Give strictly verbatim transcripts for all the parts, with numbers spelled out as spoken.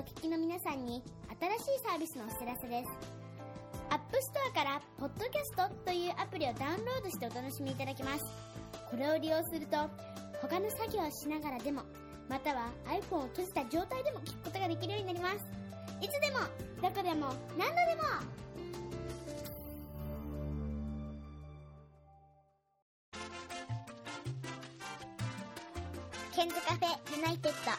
お聞きの皆さんに新しいサービスのお知らせです。アップストアからポッドキャストというアプリをダウンロードしてお楽しみいただけます。これを利用すると他の作業をしながらでも、または iPhone を閉じた状態でも聞くことができるようになります。いつでもどこでも何度でも。ケンズカフェユナイテッド。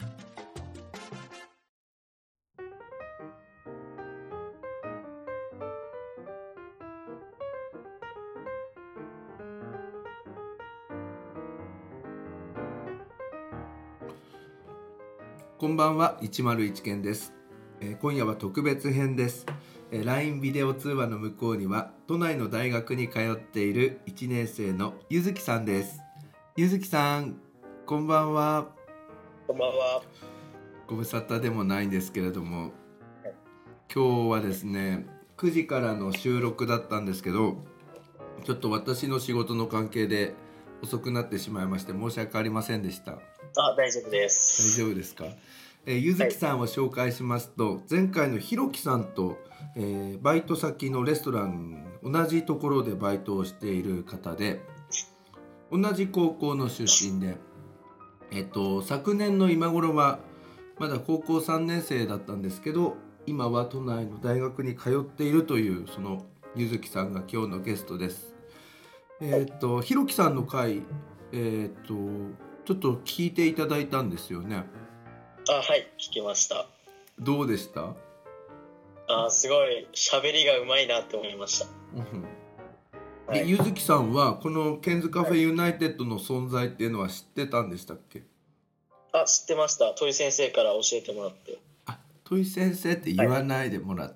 こんばんは、いちまるいちけんです、えー、今夜は特別編です、えー、ライン ビデオ通話の向こうには都内の大学に通っているいちねん生のゆずきさんです。ゆずきさん、こんばんは。 こんばんは。 ご無沙汰でもないんですけれども、今日はですねくじからの収録だったんですけど、ちょっと私の仕事の関係で遅くなってしまいまして申し訳ありませんでした。 あ、大丈夫です。 大丈夫ですか。えー、ゆずきさんを紹介しますと、はい、前回のひろきさんと、えー、バイト先のレストラン同じところでバイトをしている方で、同じ高校の出身で、えっと、昨年の今頃はまだ高校さんねん生だったんですけど、今は都内の大学に通っているという、そのゆずきさんが今日のゲストです。えっと、ひろきさんの回、えっとちょっと聞いていただいたんですよね。 あ、はい、聞きました。 どうでした？ あ、すごい喋りがうまいなって思いました。 うん、で、ゆずきさんはこのケンズカフェユナイテッドの存在っていうのは知ってたんでしたっけ？ あ、知ってました。戸井先生から教えてもらって。 あ、戸井先生って言わないでもらって、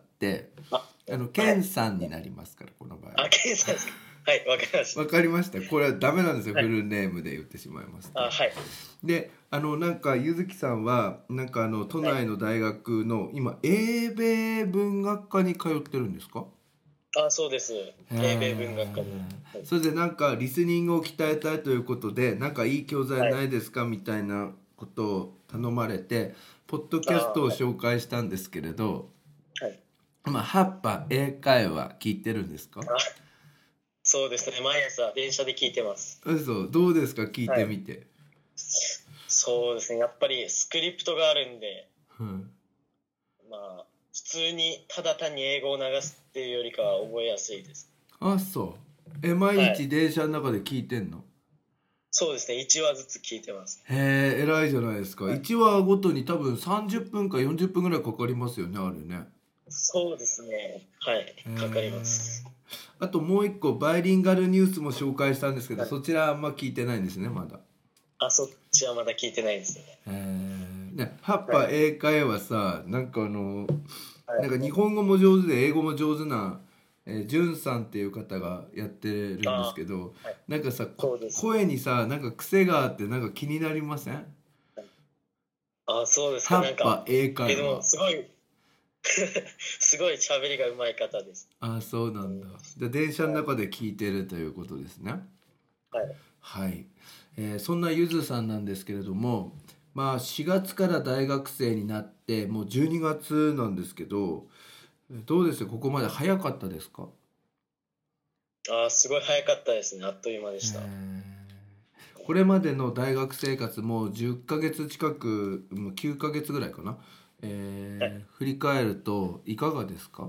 はい、あのケンさんになりますから、この場合。 あ、ケンさんですか。はい、わかりました。 わかりました。これはダメなんですよ、はい、フルネームで言ってしまいますと。 あ、はい。 で、あのなんかゆずきさんはなんかあの都内の大学の、はい、今英米文学科に通ってるんですか？ あ、そうです。英米文学科に、 はい、それでなんかリスニングを鍛えたいということで、なんかいい教材ないですか、はい、みたいなことを頼まれてポッドキャストを紹介したんですけれど、はい、まあはっぱ英会話聞いてるんですか？ そうですね、毎朝電車で聞いてます。 嘘、どうですか、聞いてみて。はい、 そうですね、やっぱりスクリプトがあるんで、 うん、 まあ普通にただ単に英語を流すっていうよりかは覚えやすいです。 あ、そう。え、毎日電車の中で聞いてんの？はい、 そうですね、いちわずつ聞いてます。 へえ、偉いじゃないですか。はい、いちわごとに多分さんじゅっぷんかよんじゅっぷんぐらいかかりますよね、あれね。 そうですね、はい、かかります。 あともう一個バイリンガルニュースも紹介したんですけど、はい、そちらあんま聞いてないんですね、まだ。 あ、そっちはまだ聞いてないですね。 へえ、ね、はっぱ英会話さ、はい、なんかあの、はい、なんか日本語も上手で英語も上手な、えー、じゅんさんっていう方がやってるんですけど、はい、なんかさ、声にさ、なんか癖があってなんか気になりません？はい、 あ、そうですか。 はっぱ英会話。 え、でもすごいすごい喋りが上手い方です。 あ、そうなんだ。で、電車の中で聞いてるということですね。 はい。 はい。えー、そんなゆずさんなんですけれども、まあしがつから大学生になってもうじゅうにがつなんですけど、どうですか、ここまで早かったですか？ あ、すごい早かったですね。あっという間でした。 これまでの大学生活もじゅっかげつ近く、きゅうかげつぐらいかな、えーはい、振り返るといかがですか？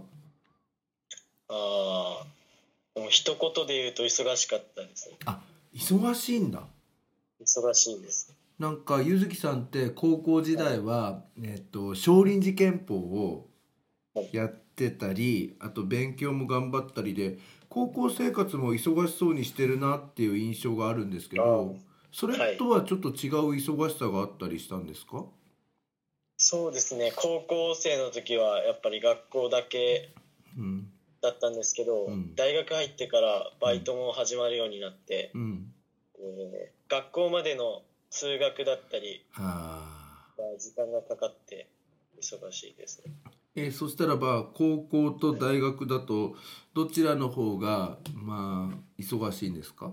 ああ、もう一言で言うと忙しかったですね。 あ、忙しいんだ。 忙しいです。 なんかゆずきさんって高校時代は、はい、えっと少林寺拳法をやってたり、あと勉強も頑張ったりで、高校生活も忙しそうにしてるなっていう印象があるんですけど、それとはちょっと違う忙しさがあったりしたんですか？はい、 そうですね、高校生の時はやっぱり学校だけだったんですけど、うん、大学入ってからバイトも始まるようになって、うん、えー、学校までの通学だったり、はあ、時間がかかって忙しいですね。 えー、そしたらば高校と大学だとどちらの方がまあ忙しいんですか？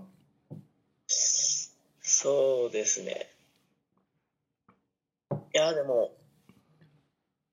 そうですね、いやでも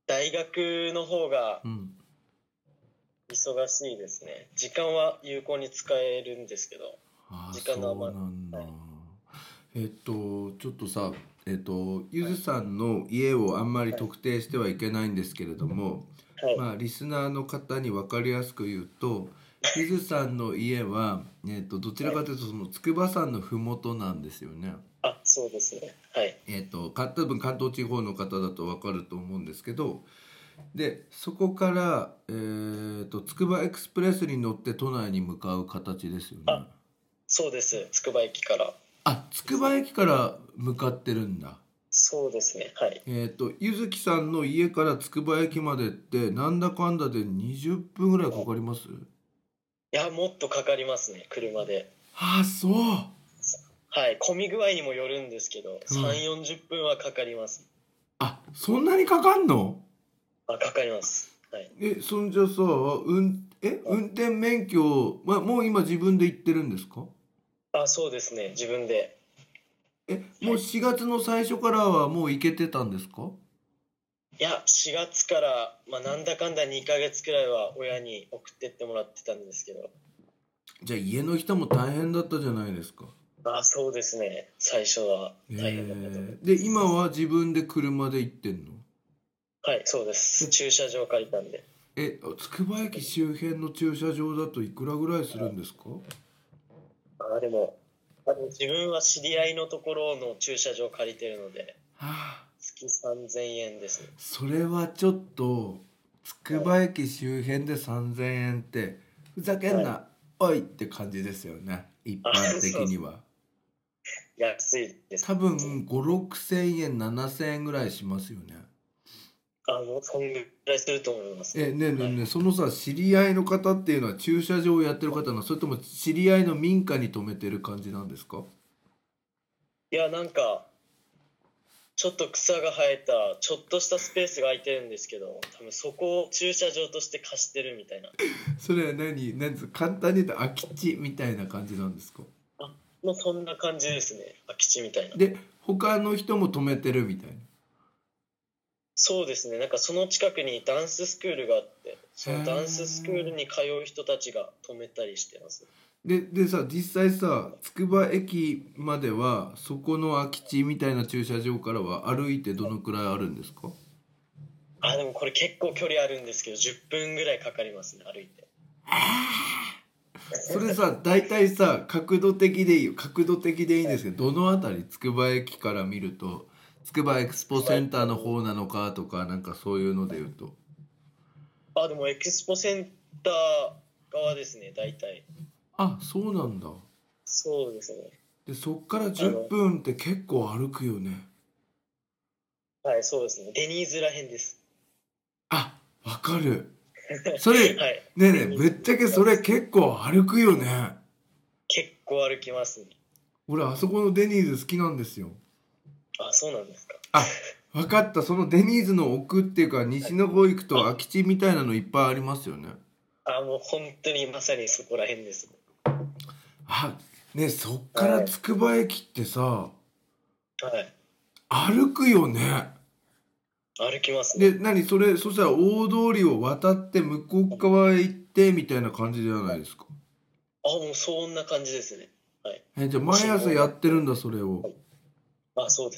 大学の方が忙しいですね、うん、時間は有効に使えるんですけど、 あ時間のそうなんだ、はい、えっとちょっとさえっとゆずさんの家をあんまり特定してはいけないんですけれども、はい、まあリスナーの方に分かりやすく言うと、ゆずさんの家は、えっと、どちらかというとその筑波山のふもとなんですよね。 あ、そうですね。はい。 えっと、か多分関東地方の方だと分かると思うんですけど、でそこから、えー、とつくばエクスプレスに乗って都内に向かう形ですよね。 あ、そうです。つくば駅から。 あ、つくば駅から向かってるんだ。 そうですね。はい。 えっ、とゆずきさんの家からつくば駅までってなんだかんだでにじゅっぷんぐらいかかります？いや、もっとかかりますね、車で。 ああ、そう。 はい、混み具合にもよるんですけど、うん、さんじゅう、よんじゅっぷんはかかります。 あ、そんなにかかんの？ あ、かかります。はい。 え、そんじゃさ、うん、え、運転免許、ま、もう今自分で行ってるんですか？ あ、そうですね、自分で。 え、もうしがつの最初からはもう行けてたんですか？ いや、しがつから、まあ、なんだかんだにかげつくらいは親に送ってってもらってたんですけど。 じゃあ家の人も大変だったじゃないですか。 あ、そうですね、最初は大変だったと思います。 えー、で今は自分で車で行ってんの？ はい、そうです。駐車場借りたんで。 え、つくば駅周辺の駐車場だといくらぐらいするんですか？ あ、でもあの自分は知り合いのところの駐車場借りてるので、 はあ、 月さんぜんえんですね。 それはちょっとつくば駅周辺でさんぜんえんってふざけんな、はい、おいって感じですよね、一般的には。 安いです。 多分ご、ろくせんえん、ななせんえんぐらいしますよね。 あ、もうそんぐらいすると思います。 え、ねえねえねえ、 はい、 そのさ、知り合いの方っていうのは駐車場をやってる方なの？それとも知り合いの民家に止めてる感じなんですか？ いや、なんかちょっと草が生えたちょっとしたスペースが空いてるんですけど、多分そこを駐車場として貸してるみたいな。 それは何、何ですか、簡単に言うと空き地みたいな感じなんですか？ あ、もうそんな感じですね、空き地みたいな。 で他の人も止めてるみたいな。 そうですね、なんかその近くにダンススクールがあって、そのダンススクールに通う人たちが止めたりしてます。 ででさ、実際さ、つくば駅まではそこの空き地みたいな駐車場からは歩いてどのくらいあるんですか？ あ、でもこれ結構距離あるんですけどじゅっぷんぐらいかかりますね、歩いて。 それさ、大体さ、角度的でいいよ、角度的でいいんですけど、どのあたり、つくば駅から見るとつくばエクスポセンターの方なのかとか、なんかそういうので言うと。 あ、でもエクスポセンター側ですね、大体。 あ、そうなんだ。 そうですね。 でそっからじゅっぷんって結構歩くよね。 はい、そうですね、デニーズらへんです。 あ、わかる。それ、 はい、 ねえねえ、ぶっちゃけそれ結構歩くよね。 結構歩きますね。 俺あそこのデニーズ好きなんですよ。 あ、そうなんですか。 あ、分かった。そのデニーズの奥っていうか西の方行くと空き地みたいなのいっぱいありますよね。 あ、もう本当にまさにそこらへんです。 あ、ね、そっからつくば駅ってさ、はい、 歩くよね。 歩きますね。 で、何それ、そしたら大通りを渡って向こう側へ行ってみたいな感じじゃないですか。 あ、もうそんな感じですね。はい。 え、じゃあ毎朝やってるんだ、それを。 あ、そうです。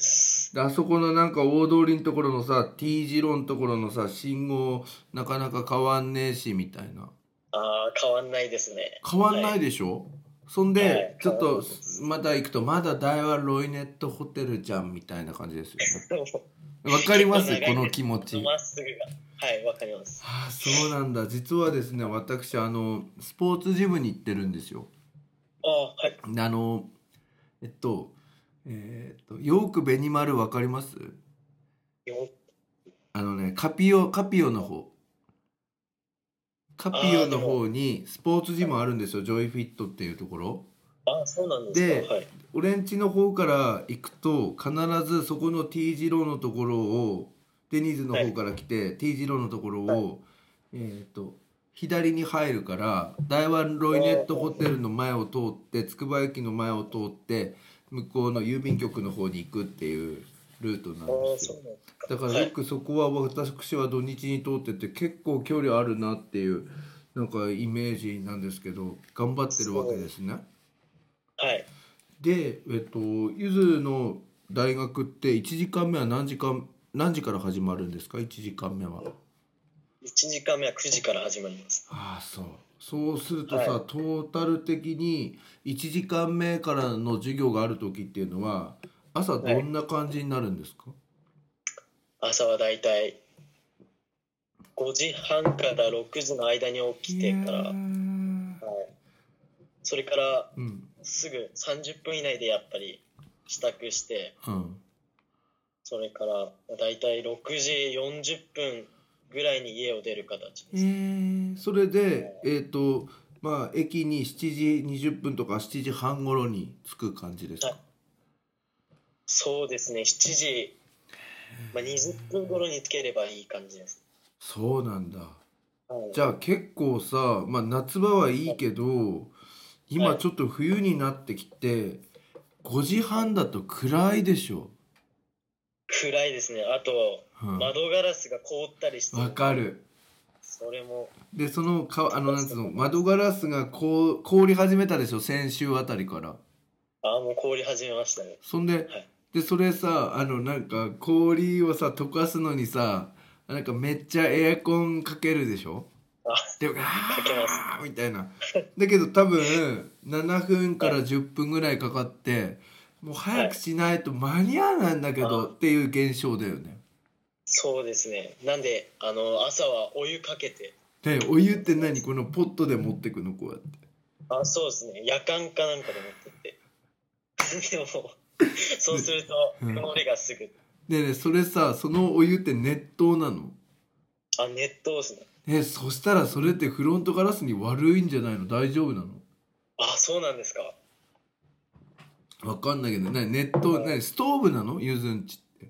であそこのなんか大通りのところのさ T 字路のところのさ信号なかなか変わんねえしみたいな。 あ、変わんないですね。 変わんないでしょ、はい、そんで、はい、ちょっとまだ行くとまだ大和ロイネットホテルじゃんみたいな感じですよね。わかりますこの気持ち。 まっすぐが、はい、わかります。 ああ、そうなんだ。実はですね、私あのスポーツジムに行ってるんですよ。 あ、はい。 あのえっとえー、っとヨークベニマルわかります？あのね、カピオカピオの方カピオの方にスポーツジムあるんですよ、ジョイフィットっていうところ。 あ、そうなんですか。 で、はい、俺ん家の方から行くと必ずそこの T 字路のところをデニーズの方から来て、はい、T 字路のところを、はい、えー、と左に入るから大和ロイネットホテルの前を通ってつくば駅の前を通って向こうの郵便局の方に行くっていうルートなんですよ。だからよくそこは私は土日に通ってて結構距離あるなっていうなんかイメージなんですけど、頑張ってるわけですね。 はい。 で、えっとゆずの大学っていちじかんめは何時間何時から始まるんですか？いちじかんめは。 いちじかんめはくじから始まります。 ああ、そう。そうするとさ、はい、トータル的にいちじかんめからの授業がある時っていうのは朝どんな感じになるんですか？ はい、朝はだいたいごじはんからろくじの間に起きてから、はい、それからすぐさんじゅっぷん以内でやっぱり支度して、うん、それからだいたいろくじよんじゅっぷんぐらいに家を出る形です。 えー、それで、えーとまあ、駅にしちじにじゅっぷんとかしちじはん頃に着く感じですか？はい、 そうですね、しちじ、まあ、にじゅっぷん頃に着ければいい感じです。 そうなんだ、はい、じゃあ結構さ、まあ、夏場はいいけど、はい、今ちょっと冬になってきてごじはんだと暗いでしょ？ 暗いですね。あと、うん、窓ガラスが凍ったりしてわかる。 それもでそのかあのなんつうの窓ガラスがこう凍り始めたでしょ、先週あたりから。 ああ、もう凍り始めましたね。 そんで、はい、でそれさ、あのなんか氷をさ溶かすのにさ、なんかめっちゃエアコンかけるでしょ。 あでかけますみたいな。だけど多分ななふんからじゅっぷんぐらいかかって、もう早くしないと間に合わないんだけど、はい、っていう現象だよね。 そうですね。なんであの朝はお湯かけて。 でお湯って何？このポットで持ってくのこうやって。 あ、そうですね。夜間かなんかで持ってってでもそうすると曇りがすぐ。 でね、それさ、そのお湯って熱湯なの？ あ、熱湯ですね。 え、そしたらそれってフロントガラスに悪いんじゃないの？大丈夫なの？ あ、そうなんですか。 わかんないけど、何熱湯、何ストーブなの？ゆずんちって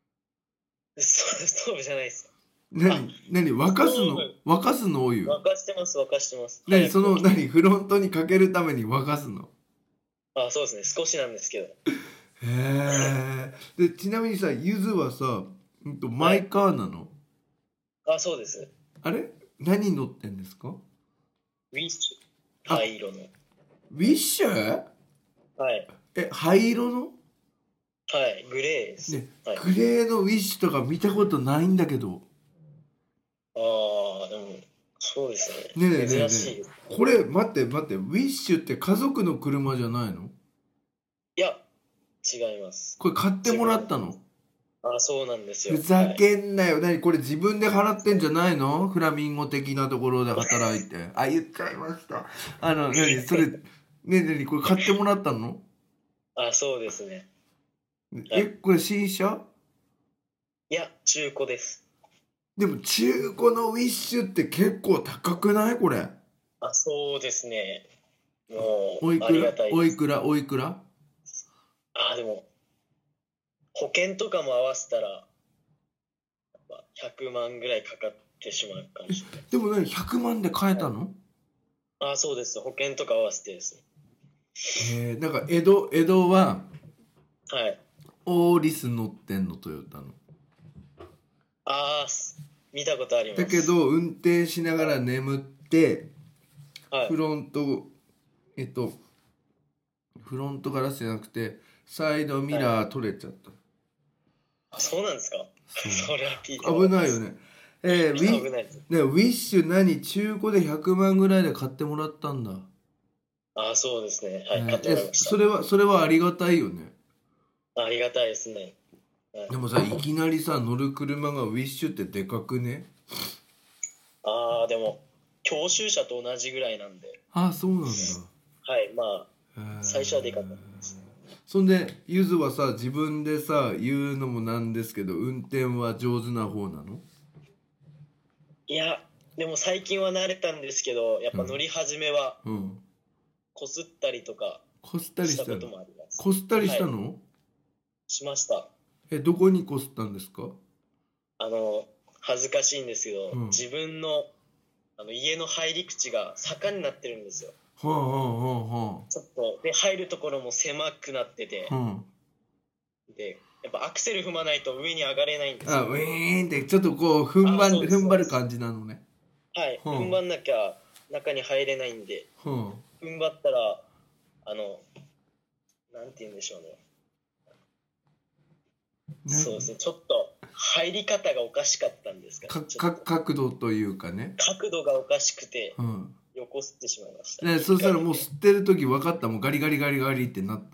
ストーブじゃないです。 何何沸かすの？沸かすのお湯？ 沸かしてます沸かしてます。 何その何フロントにかけるために沸かすの？ あ、そうですね、少しなんですけど。へえ。でちなみにさ、ゆずはさ、うんとマイカーなの？ はい、あ、そうです。 あれ何乗ってんですか？ ウィッシュ、灰色の。 ウィッシュ？ はい。 え、灰色の？ はい、グレーです、 ね、 はい、 グレーのウィッシュとか見たことないんだけど。 ああ、でもそうですね。ねえねえねえ、 珍しいです。 これ待って待って、ウィッシュって家族の車じゃないの？ いや、違います。 これ買ってもらったの？ あ、そうなんですよ。 ふざけんなよ、はい、何これ自分で払ってんじゃないの？フラミンゴ的なところで働いてあ、言っちゃいました。あの何それねえ何これ買ってもらったの？ あ、そうですね。 え、これ新車？ いや、中古です。 でも中古のウィッシュって結構高くないこれ？ あ、そうですね。もうおいくら、ありがたいです。おいくらおいくら？ あ、でも保険とかも合わせたらやっぱひゃくまんぐらいかかってしまうかもしれない。 でも何ひゃくまんで買えたの？はい、 あ、そうです。保険とか合わせてですね。 へえ、なんか江戸江戸ははいオーリス乗ってんのトヨタの。 ああ、見たことあります。 だけど運転しながら眠って、はい、フロントえっとフロントガラスじゃなくてサイドミラー取れちゃった。はい、 あ、そうなんですか。それは聞いて危ないよね。えー、ウィね、ウィッシュ何中古でひゃくまんぐらいで買ってもらったんだ。 あ、そうですね。はい、えー、買ってもらいました。 それはそれはありがたいよね。 ありがたいですね。 でもさ、いきなりさ乗る車がウィッシュってでかくね？ ああ、でも教習車と同じぐらいなんで。 ああ、そうなんだ。 はい、まあ最初はでかかったです。 そんでゆずはさ自分でさ言うのもなんですけど運転は上手な方なの？ いや、でも最近は慣れたんですけど、やっぱ乗り始めはこすったりとかしたこともあります。 こすったりしたの？はい、 しました。 え、どこにこすったんですか？ あの恥ずかしいんですけど、うん、自分のあの家の入り口が坂になってるんですよ。はあはあはあ、ちょっとで入るところも狭くなってて、うん、 でやっぱアクセル踏まないと上に上がれないんですよ。 あ、ウィーンってちょっとこう踏ん張る踏ん張る感じなのね。 はい、踏ん張んなきゃ中に入れないんで、うん、踏ん張ったらあのなんて言うんでしょうね。そうですね、ちょっと入り方がおかしかったんですかね。 かか角度というかね。 角度がおかしくて、うん、横吸ってしまいました。 ね、そしたらもう吸ってる時分かった。もうガリガリガリガリってなった。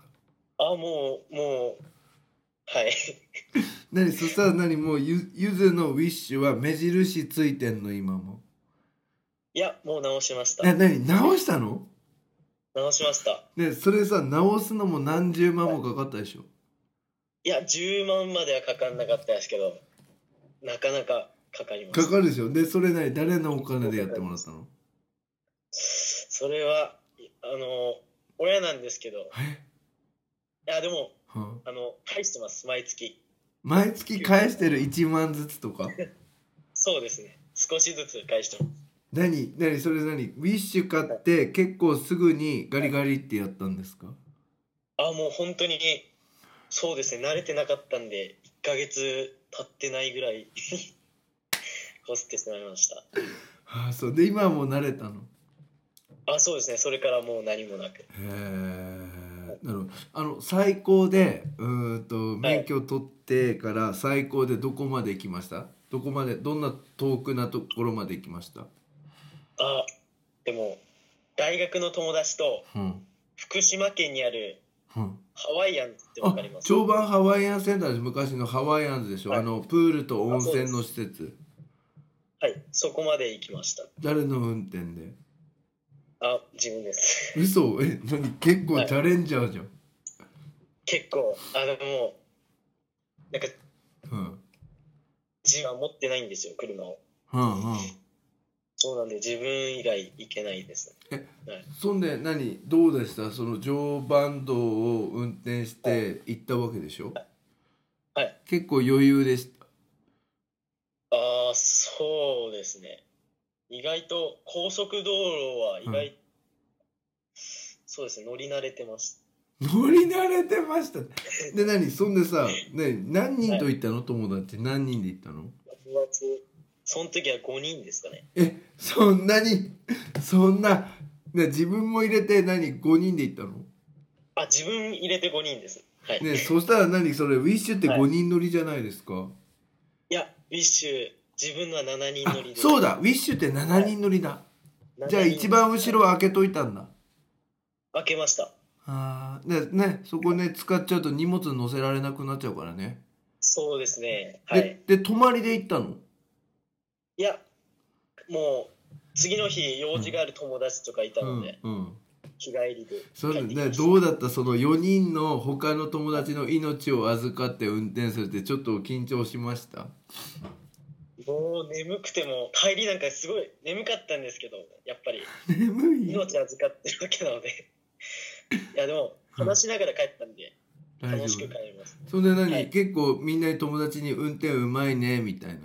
あ、もうもうはい何そしたら何もうゆゆずのウィッシュは目印ついてんの今も。 いやもう直しました。 え、何直したの？ 直しました。 ね、それさ直すのも何十万もかかったでしょ。はい、 いやじゅうまんまではかかんなかったですけど、なかなかかかりました。 かかるでしょ。でそれ何誰のお金でやってもらったの？ それはあの親なんですけど。 え？ いやでも、はあ、あの返してます毎月。 毎月返してるいちまんずつとか？ そうですね。少しずつ返してます。 何何それ何ウィッシュ買って結構すぐにガリガリってやったんですか？ あ、もう本当にそうですね、慣れてなかったんでいっかげつ経ってないぐらいこすってしまいました。 はあ、そうで今はもう慣れたの？ あ、そうですね、それからもう何もなく。へえ、なるほど。あの最高でうんと免許取ってから最高でどこまで行きました？どこまでどんな遠くなところまで行きました？ あ、でも大学の友達と福島県にあるハワイアンズってわかります？ 常磐ハワイアンセンターです。昔のハワイアンズでしょ、はい、あのプールと温泉の施設。 はい、そこまで行きました。 誰の運転で？ あ、自分です。 嘘？え、何結構チャレンジャーじゃん。はい、 結構あのもうなんか、うん、自分は持ってないんですよ車を。うんうん、そうなんで自分以外行けないです。 え、はい、そんで何どうでした？その常磐道を運転して行ったわけでしょ？ はい、はい、 結構余裕でした？ ああ、そうですね。意外と高速道路は意外、うん、そうですね、乗り慣れてます。 乗り慣れてましたで何そんでさ、ね、何人と行ったの？はい、友達何人で行ったの？ 友達その時はごにんですかね。 え、そんなにそんな、ね、自分も入れて何ごにんで行ったの？ あ、自分入れてごにんです。はい、 ね、そしたら何それウィッシュってごにん乗りじゃないですか？はい、 いやウィッシュ自分のはななにん乗りで。 そうだウィッシュってななにん乗りだ、はい、じゃあ一番後ろは開けといたんだ。 開けました。 あねね、そこね使っちゃうと荷物乗せられなくなっちゃうからね。 そうですね、はい、 で, で泊まりで行ったの？ いやもう次の日用事がある友達とかいたので、うんうん、日帰りでそうね。どうだったそのよにんの他の友達の命を預かって運転するってちょっと緊張しました？ もう眠くても帰りなんかすごい眠かったんですけど、やっぱり眠い命預かってるわけなのでいやでも話しながら帰ったんで、うん、楽しく帰ります。 それで何、はい、結構みんなに友達に運転うまいねみたいな。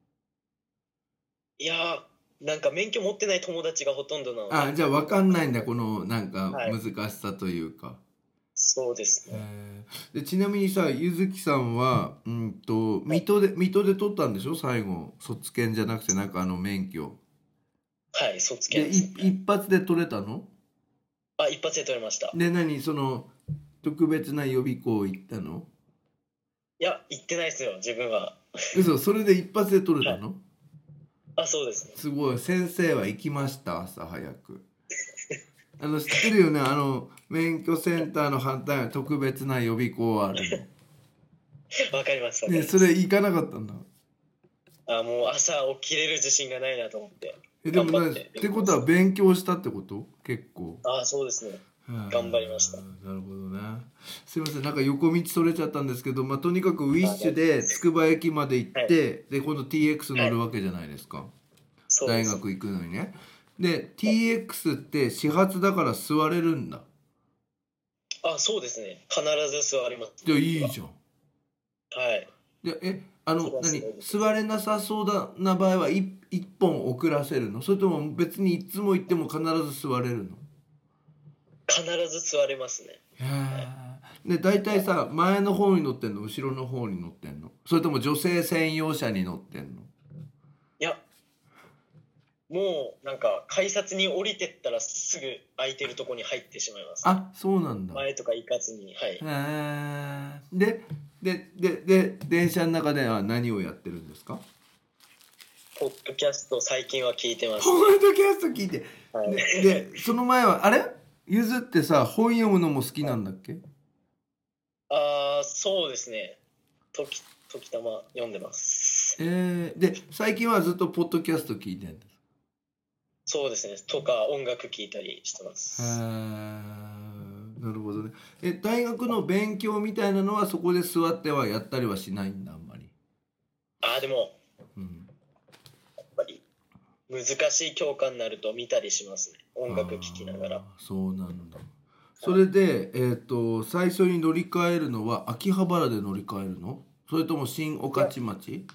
いやなんか免許持ってない友達がほとんどなので。 あ、じゃあ分かんないんだこのなんか難しさというか、はい、 そうですね。 でちなみにさゆずきさんはうんと水戸で、はい、水戸で取ったんでしょ最後卒検じゃなくてなんかあの免許。 はい卒検です、ね、で一発で取れたの？ あ、一発で取れました。 で何その特別な予備校行ったの？ いや行ってないですよ自分は。 嘘？それで一発で取れたの？はい、 あ、そうですね。 すごい。先生は行きました朝早くあの知ってるよね、あの免許センターの反対は特別な予備校あるのわかります。 ね、それ行かなかったんだ。 あ、もう朝起きれる自信がないなと思ってえでもねってことは勉強したってこと？結構。 あ、そうですね、頑張りました。 なるほどね。すいませんなんか横道それちゃったんですけど、まあ、とにかくウィッシュでつくば駅まで行って、はい、で今度 ティーエックス 乗るわけじゃないですか、はい、大学行くのにね。で ティーエックス って始発だから座れるんだ。 あ、そうですね、必ず座ります。 じゃあいいじゃん。 はい。 でえあの何座れなさそうだな場合は一本遅らせるの？それとも別にいつも行っても必ず座れるの？ 必ず座れますね。 へえ、はい、 で大体さ前の方に乗ってんの後ろの方に乗ってんの、それとも女性専用車に乗ってんの？ いやもうなんか改札に降りてったらすぐ空いてるとこに入ってしまいます。 あ、そうなんだ。 前とか行かずに。はい。 へえ。でででで電車の中では何をやってるんですか？ ポッドキャスト最近は聞いてます、 ね、ポッドキャスト聞いて、はい、で, でその前はあれゆずってさ本読むのも好きなんだっけ？ ああそうですね、時時たま読んでます。 えー、で最近はずっとポッドキャスト聞いてるんです？ そうですね、とか音楽聴いたりしてます。へー、なるほどね。え大学の勉強みたいなのはそこで座ってはやったりはしないんだあんまり？ ああでも、うん、やっぱり難しい教科になると見たりしますね、音楽聴きながら。 そうなんだ。それで、えーと、最初に乗り換えるのは秋葉原で乗り換えるの？それとも新御徒町？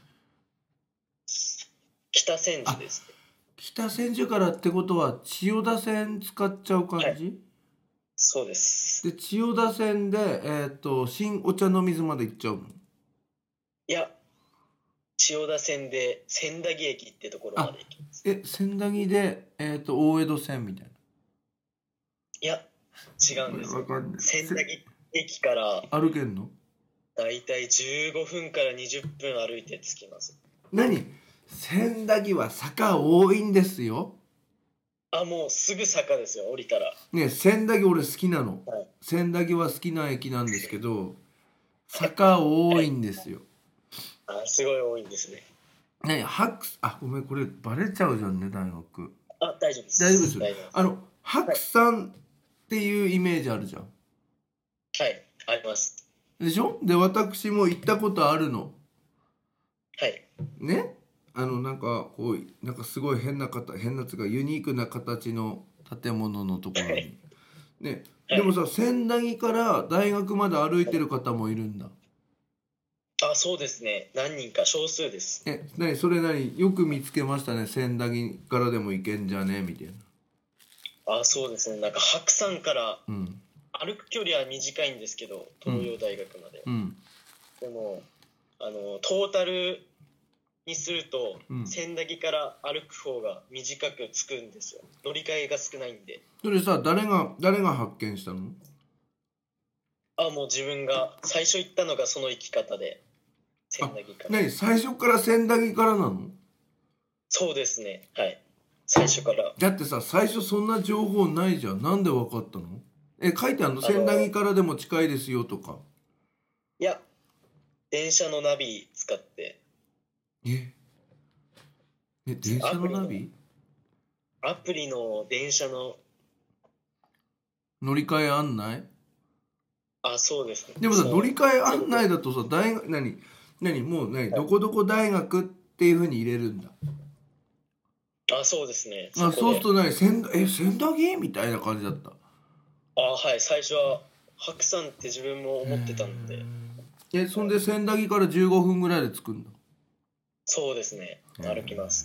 北千住ですね。 北千住からってことは千代田線使っちゃう感じ？はい、 そうです。 で千代田線で、えーと、新お茶の水まで行っちゃうの？ いや千代田線で千駄木駅ってところまで行きます。 え千駄木で、えーと、大江戸線みたいな？ いや違うんですよ。千駄木駅から歩けんの？ だいたいじゅうごふんからにじゅっぷん歩いて着きます。 何？千駄木は坂多いんですよ。 あ、もうすぐ坂ですよ、降りたら。 ね、千駄木俺好きなの、はい、千駄木は好きな駅なんですけど坂多いんですよ、 はい、あ、すごい多いんですね。 ね、白あごめんこれバレちゃうじゃんね大学。 あ、大丈夫です。 大丈夫です。あの白山っていうイメージあるじゃん。 はい、あります。 でしょ？で私も行ったことあるの。 はいね、あのなんかこうなんかすごい変な形変なつかユニークな形の建物のところに、はい、ね、でもさ千駄木から大学まで歩いてる方もいるんだ。 あ、そうですね、何人か少数です。 え、何それ何よく見つけましたね、千駄木からでも行けんじゃねみたいな。あ、そうですね、なんか白山から歩く距離は短いんですけど、東洋大学まで、うんうん、でもあのトータルにすると、うん、千駄木から歩く方が短く着くんですよ、乗り換えが少ないんで。 それさ誰が誰が発見したの？ あ、もう自分が最初行ったのがその行き方で千駄木から。 何最初から千駄木からなの？ そうですね、はい、最初から。 だってさ最初そんな情報ないじゃん、なんで分かったの？え書いてあるの？千駄木からでも近いですよとか。 いや電車のナビ使って。 ええ電車のナビ？ アプリの電車の乗り換え案内？ あ、そうですね。 でもさ乗り換え案内だとさ大学何何もう何どこどこ大学っていうふうに入れるんだ。 あ、そうですね。 あ、そうすると何千え千駄木みたいな感じだった。 あ、はい、最初は白山って自分も思ってたんで。 えそんで千駄木からじゅうごふんぐらいで着くんだ。 そうですね、歩きます。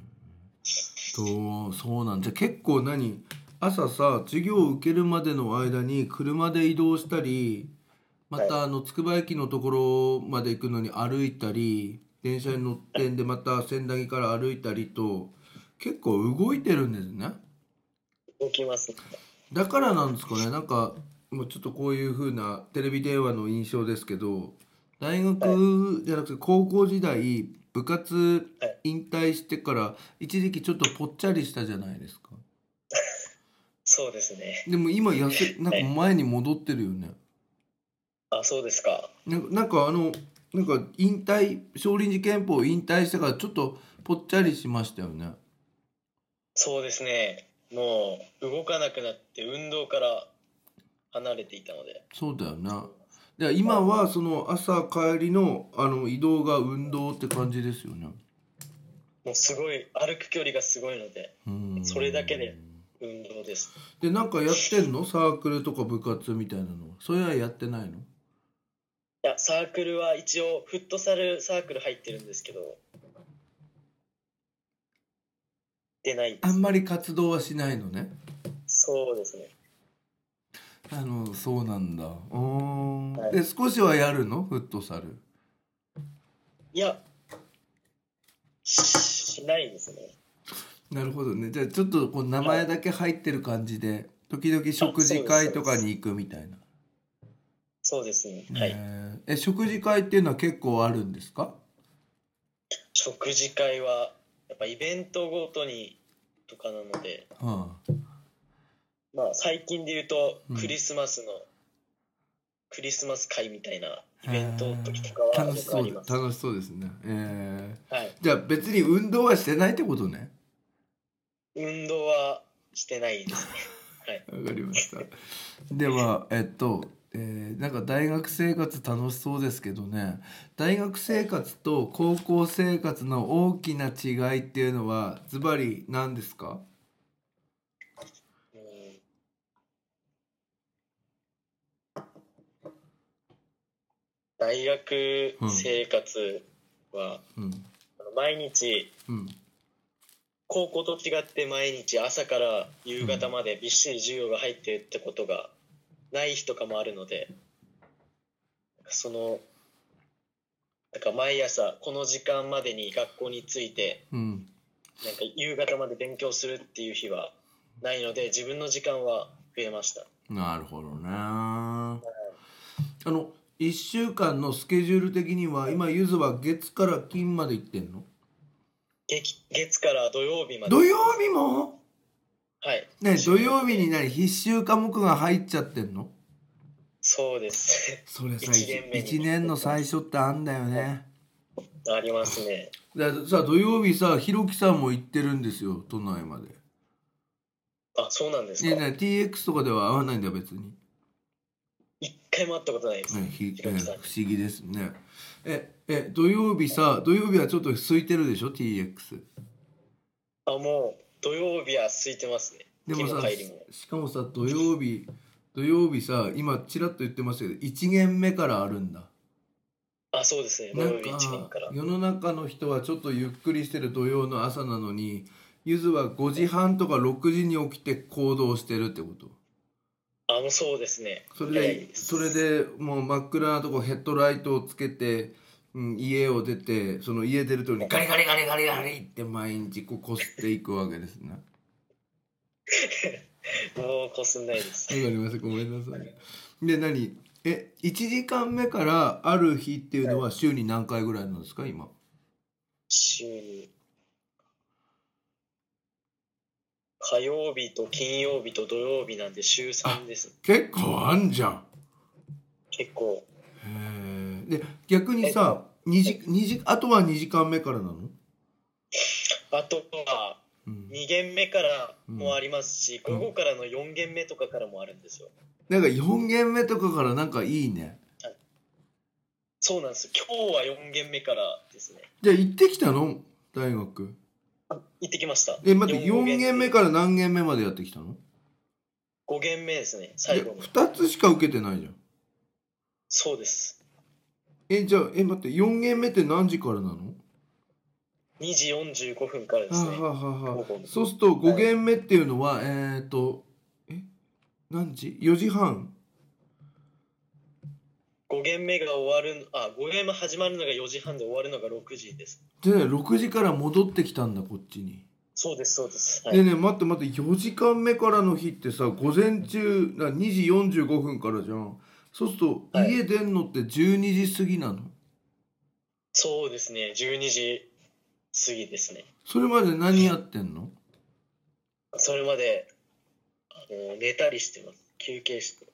そうそうなんじゃ結構何朝さ授業を受けるまでの間に車で移動したりまたあのつくば駅のところまで行くのに歩いたり電車に乗ってんでまた千駄木から歩いたりと結構動いてるんですね。 動きますね。 だからなんですかね、なんかもうちょっとこういう風なテレビ電話の印象ですけど大学じゃなくて高校時代部活引退してから一時期ちょっとぽっちゃりしたじゃないですか。 そうですね。 でも今痩せなんか前に戻ってるよね。 あ、そうですか。 ななんかあのなんか引退少林寺拳法引退してからちょっとぽっちゃりしましたよね。 そうですね、もう動かなくなって運動から離れていたので。 そうだよな。で今はその朝帰りのあの移動が運動って感じですよね。 もうすごい歩く距離がすごいのでそれだけで運動です。 でなんかやってんの？サークルとか部活みたいなのそれはやってないの？いやサークルは一応フットサルサークル入ってるんですけど出ないです。 あんまり活動はしないのね。 そうですね。 あのそうなんだ。お、 はい、 で少しはやるのフットサル？ いや し, しないですね。 なるほどね。じゃあちょっとこう名前だけ入ってる感じで、はい、時々食事会とかに行くみたいな。 そうですね、はい。 えー、え食事会っていうのは結構あるんですか？ 食事会はやっぱイベントごとにとかなので、はあ、まあ最近で言うとクリスマスの、うん、クリスマス会みたいなイベントの時とかは楽しそう、楽しそうですね。えーはい、 じゃあ別に運動はしてないってことね。 運動はしてないですね。 はい、わかりました。ではえっと、えー、なんか大学生活楽しそうですけどね、大学生活と高校生活の大きな違いっていうのはズバリ何ですか？うん、 大学生活は、うん、毎日、うん、高校と違って毎日朝から夕方までびっしり授業が入ってるってことがない日とかもあるので、そのなんか毎朝この時間までに学校に着いて、うん、なんか夕方まで勉強するっていう日はないので自分の時間は増えました。 なるほどね。あのいっしゅうかんのスケジュール的には今ゆずは月から金まで行ってんの？ 月, 月から土曜日まで。 土曜日も？ はい。 ね、土曜日に何必修科目が入っちゃってんの？ そうですそれさいちねんの最初ってあんだよね。 ありますね。 ださ土曜日さひろきさんも行ってるんですよ都内まで。 あ、そうなんですか。 いや、ね、ティーエックス とかでは会わないんだよ別に。 一回も会ったことないです、ね、ひひえ不思議ですね。ええ土曜日さ土曜日はちょっと空いてるでしょ ティーエックス。 あ、もう土曜日は空いてますね。 でもさしかもさ土曜日土曜日さ今ちらっと言ってましたけどいち限目からあるんだ。 あ、そうですね。土曜日いち限から。 世の中の人はちょっとゆっくりしてる土曜の朝なのにゆずはごじはんとかろくじに起きて行動してるってこと？ あ、もうそうですね。 それでそれでもう真っ暗なとこヘッドライトをつけて、うん、家を出てその家出るとにガリガリガリガリガリって毎日こうこすっていくわけですね。 もうこすんないです。 わかります。ごめんなさい。で何えいちじかんめからある日っていうのは週に何回ぐらいなんですか今？ 週に火曜日と金曜日と土曜日なんで週さんです。 結構あんじゃん。 結構。 へえ。で逆にさにじにじあとはにじかんめからなの？ あとはに限目からもありますし、うん、午後からのよん限目とかからもあるんですよ。 なんかよん限目とかからなんかいいね。 はい、そうなんです。今日はよん限目からですね。 じゃあ行ってきたの大学？ あ、行ってきました。 え待ってよん限目から何限目までやってきたの？ ご限目ですね最後に。 ふたつしか受けてないじゃん。 そうです。 えじゃあえ待ってよん限目って何時からなの？ にじよんじゅうごふんからですね。 ははははそうするとご限目っていうのは、はい、えー、っとえ何時 ?よじはん？ ご限目が終わるあご限目始まるのがよじはんで終わるのがろくじです。 でねろくじから戻ってきたんだこっちに。 そうですそうです、はい、 でね待って待ってよじかんめからの日ってさ午前中にじよんじゅうごふんからじゃん。そうすると、はい、家出んのってじゅうにじ過ぎなの？ そうですねじゅうにじ過ぎですね。 それまで何やってんの？ それまであの寝たりしてます。休憩して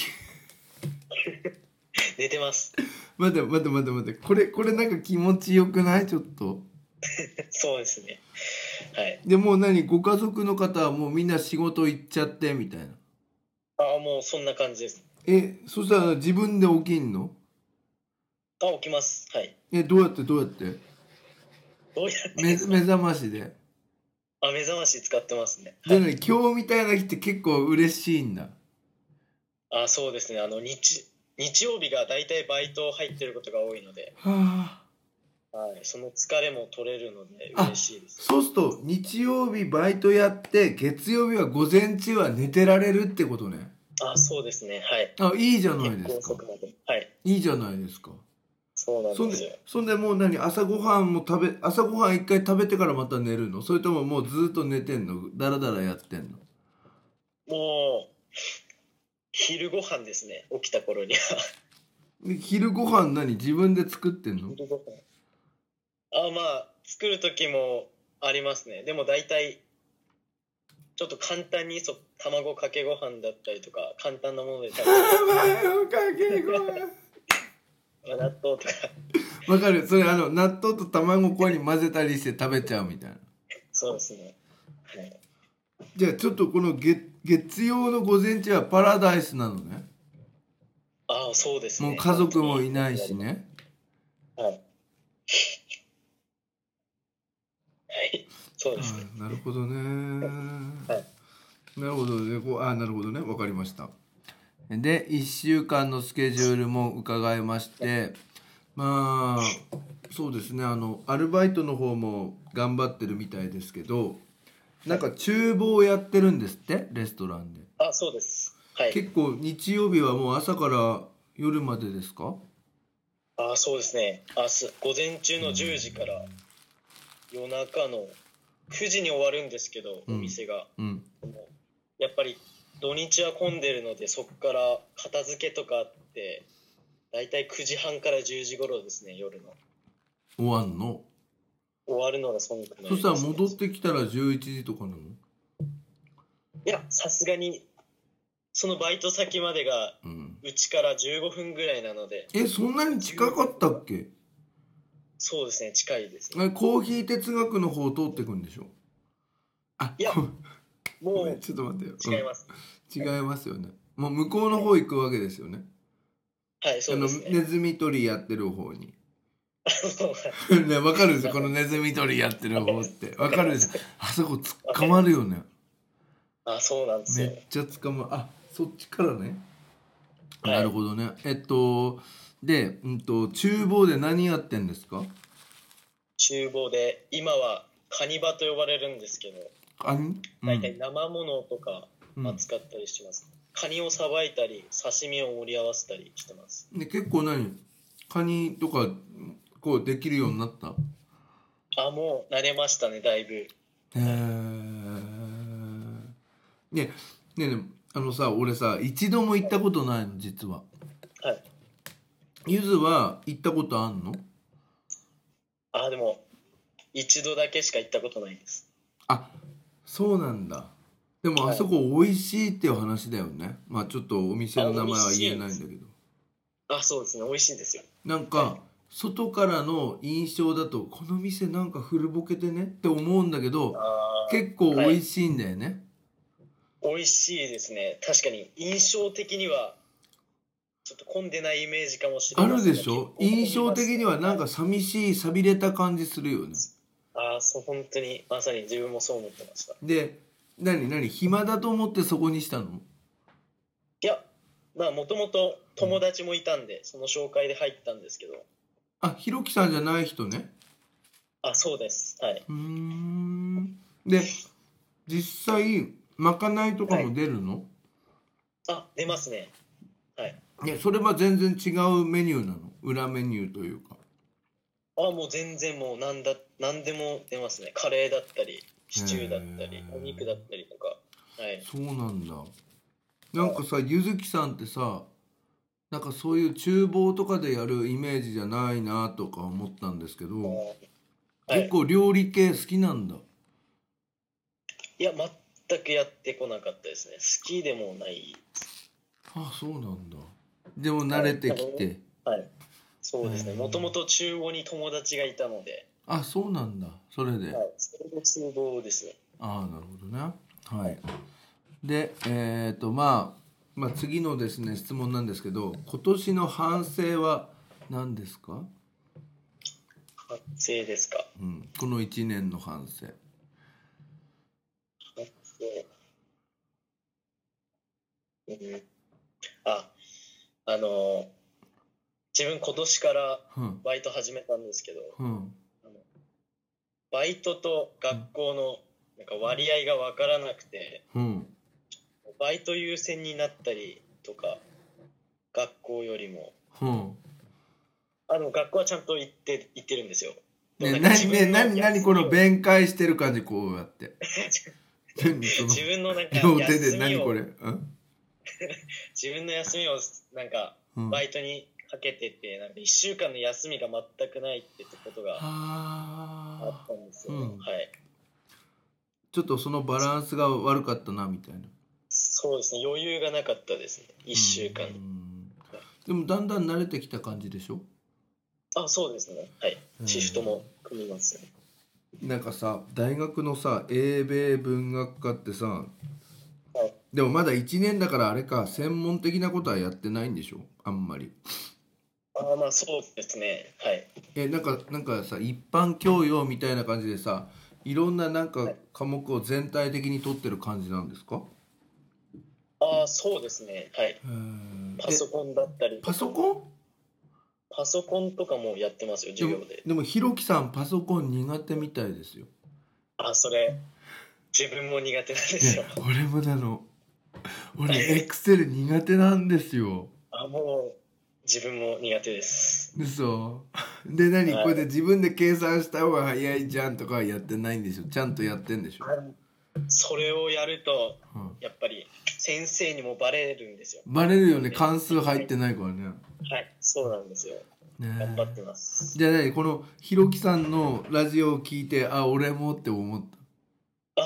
寝てます。 待って待って待って待ってこれこれなんか気持ちよくないちょっとそうですね。はい。 でもう何ご家族の方はもうみんな仕事行っちゃってみたいな。 ああもうそんな感じです。 えそしたら自分で起きんの？ あ起きます。はい。 えどうやってどうやってどうやって目目覚ましで。 あ目覚まし使ってますね。 でね、はい、今日みたいな日って結構嬉しいんだ。 あそうですねあの日日曜日がだいたいバイト入ってることが多いので、 はあ、はい、その疲れも取れるので嬉しいです。 そうすると日曜日バイトやって月曜日は午前中は寝てられるってことね。 あ、そうですね。はい。 あ、いいじゃないですか。 結構遅くまで。はい。 いいじゃないですか。 そうなんですよ。 そんで、そんでもう何、朝ごはんも食べ、朝ごはん一回食べてからまた寝るの？それとももうずっと寝てんの？だらだらやってんの？ もう、昼ご飯ですね。起きた頃には。 昼ご飯何？自分で作ってんの？ 昼ご飯。あ、まあ、作る時もありますね。でも大体、ちょっと簡単にそ卵かけご飯だったりとか簡単なもので食べて卵かけご飯納豆とかわかる。それあの納豆と卵ここに混ぜたりして食べちゃうみたいな。 そうですね、はい、 じゃあちょっとこの 月, 月曜の午前中はパラダイスなのね。 ああ、そうですね。 もう家族もいないしね。 はい、はいそうですね。 なるほどね、 はい、 なるほどね。こうあなるほどね、わかりました。でいっしゅうかんのスケジュールも伺いまして、まあそうですね、あのアルバイトの方も頑張ってるみたいですけど、なんか厨房やってるんですって、レストランで。 あ、そうです、はい、 結構日曜日はもう朝から夜までですか？ あ、そうですね。明日午前中のじゅうじから夜中のくじに終わるんですけど、お店が、 うんうん、 やっぱり土日は混んでるので、そこから片付けとかあってだいたいくじはんからじゅうじ頃ですね、夜の。 終わんの？ 終わるのがそんくらいですね。 そしたら戻ってきたらじゅういちじとかなの？ いや、さすがにそのバイト先までがうちからじゅうごふんぐらいなので、 うん、え、そんなに近かったっけ？ そうですね、近いですね。 コーヒー哲学の方通ってくんでしょ？あ、 いや、もうちょっと待ってよ、 違います、 うん、違いますよね。もう向こうの方行くわけですよね。 はい、そうですね。 あのネズミ捕りやってる方にね、分かるんですよ、このネズミ捕りやってる方って分かるんです。あそこ捕まるよね。 あ、そうなんですよ。 めっちゃ捕まる。あ、そっちからね、はい、なるほどね。えっとで、うんと、厨房で何やってんですか？ 厨房で今はカニバと呼ばれるんですけど、 カニ、 うん、大体生ものとか扱ったりします、うん、カニをさばいたり刺身を盛り合わせたりしてます。 で結構何カニとかこうできるようになった？ あ、もう慣れましたね、だいぶ。へえー、ねえねえ、あのさ、俺さ一度も行ったことないの実は。はい。ゆずは行ったことあんの？ あ、でも一度だけしか行ったことないです。 あ、そうなんだ。でもあそこ美味しいっていう話だよね、はい、まあちょっとお店の名前は言えないんだけど。 あ、そうですね、美味しいですよ。 なんか、はい、外からの印象だとこの店なんか古ぼけてねって思うんだけど、結構美味しいんだよね。 はい、美味しいですね。確かに印象的にはちょっと混んでないイメージかもしれない。 あるでしょ。印象的にはなんか寂しい、寂れた感じするよね。 ああ、そう、本当にまさに自分もそう思ってました。 で、何何暇だと思ってそこにしたの？ いや、まあもともと友達もいたんで、うん、その紹介で入ったんですけど。 あ、ひろきさんじゃない人ね。 あ、そうです。はい。 うーん。で、実際まかないとかも出るの？はい、 あ、出ますね。はい。 ね、それは全然違うメニューなの？裏メニューというか。 あ、もう全然もう何だ何でも出ますね。カレーだったりシチューだったりお肉だったりとか。はい。 そうなんだ。なんかさ、ゆずきさんってさ、なんかそういう厨房とかでやるイメージじゃないなとか思ったんですけど、はい、結構料理系好きなんだ。 いや、全くやってこなかったですね。好きでもない。 あ、そうなんだ。でも慣れてきて。 はい、はい、そうですね。もともと厨房に友達がいたので。 あ、そうなんだ。それで。 はい、それで厨房ですね。 ああ、なるほどね。はい。で、えっとまあ、まあ次のですね質問なんですけど、今年の反省は何ですか？ 反省ですか。 うん、このいちねんの反省。 反省。うん。あ、あの自分今年からバイト始めたんですけど、うん、あのバイトと学校のなんか割合が分からなくて、うん、 バイト優先になったりとか、学校よりも、うん、あの学校はちゃんと行って行ってるんですよ。 ね、何ね何何この弁解してる感じ、こうやって自分のなんか両手で何これ、うん、 自分の休みをなんかバイトにかけてて、なんかいっしゅうかんの休みが全くないってことがあったんですよ、ね、うん、はい。 ちょっとそのバランスが悪かったなみたいな。 そうですね、余裕がなかったですね、いっしゅうかん。うん、 でもだんだん慣れてきた感じでしょ。 あ、そうですね、はい。シフトも組みますね。 なんかさ、大学のさ、英米文学科ってさ、はい、でもまだいちねんだからあれか、専門的なことはやってないんでしょ、あんまり。 あ、まあそうですね、はい。 え、なんか、なんかさ、一般教養みたいな感じでさ、いろんななんか科目を全体的に取ってる感じなんですか？ あ、そうですね、はい。パソコンだったりとか。 パソコン？ パソコンとかもやってますよ、授業で。 でもひろきさんパソコン苦手みたいですよ。 あ、それ自分も苦手なんですよ。 俺もなの。俺エクセル苦手なんですよ。 あ、もう自分も苦手です。 嘘で何、はい、これで自分で計算した方が早いじゃんとかはやってないんでしょ？ちゃんとやってんでしょ？ それをやると、うん、やっぱり先生にもバレるんですよ。 バレるよね、関数入ってないからね。 はい、はい、そうなんですよ。頑張ってます。 じゃあ何、このひろきさんのラジオを聞いて、あ、俺もって思った？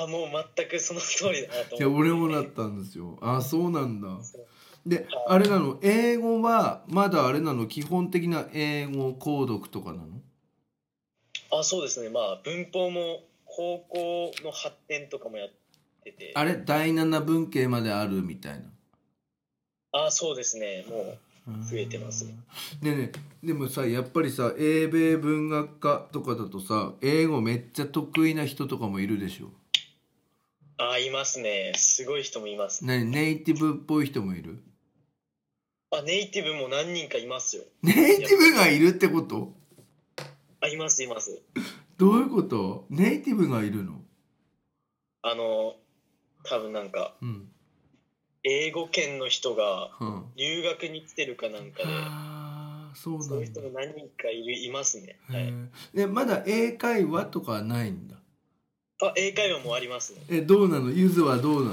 あ、もう全くその通りだなと思って。 いや、俺もだったんですよ。あ、そうなんだ。で、あれなの、英語はまだあれなの、基本的な英語購読とかなの？ あ、そうですね。まあ文法も高校の発展とかもやってて。 あれ、だいなな文系まであるみたいな。 あ、そうですね。もう増えてます。 ねえねえ、でもさ、やっぱりさ、英米文学科とかだとさ、英語めっちゃ得意な人とかもいるでしょ？ あ、いますね。すごい人もいます。 ね、ネイティブっぽい人もいる？ あ、ネイティブも何人かいますよ。 ネイティブがいるってこと？ あ、いますいます。 どういうこと？ネイティブがいるの？ あの多分なんか、うん、英語圏の人が留学に来てるかなんかで、うん、あ、そうなんだ。そういう人も何人かいるいますね。はい。 でまだ英会話とかはないんだ？ あ、英会話もありますね。 え、どうなの？ゆずはどうなの？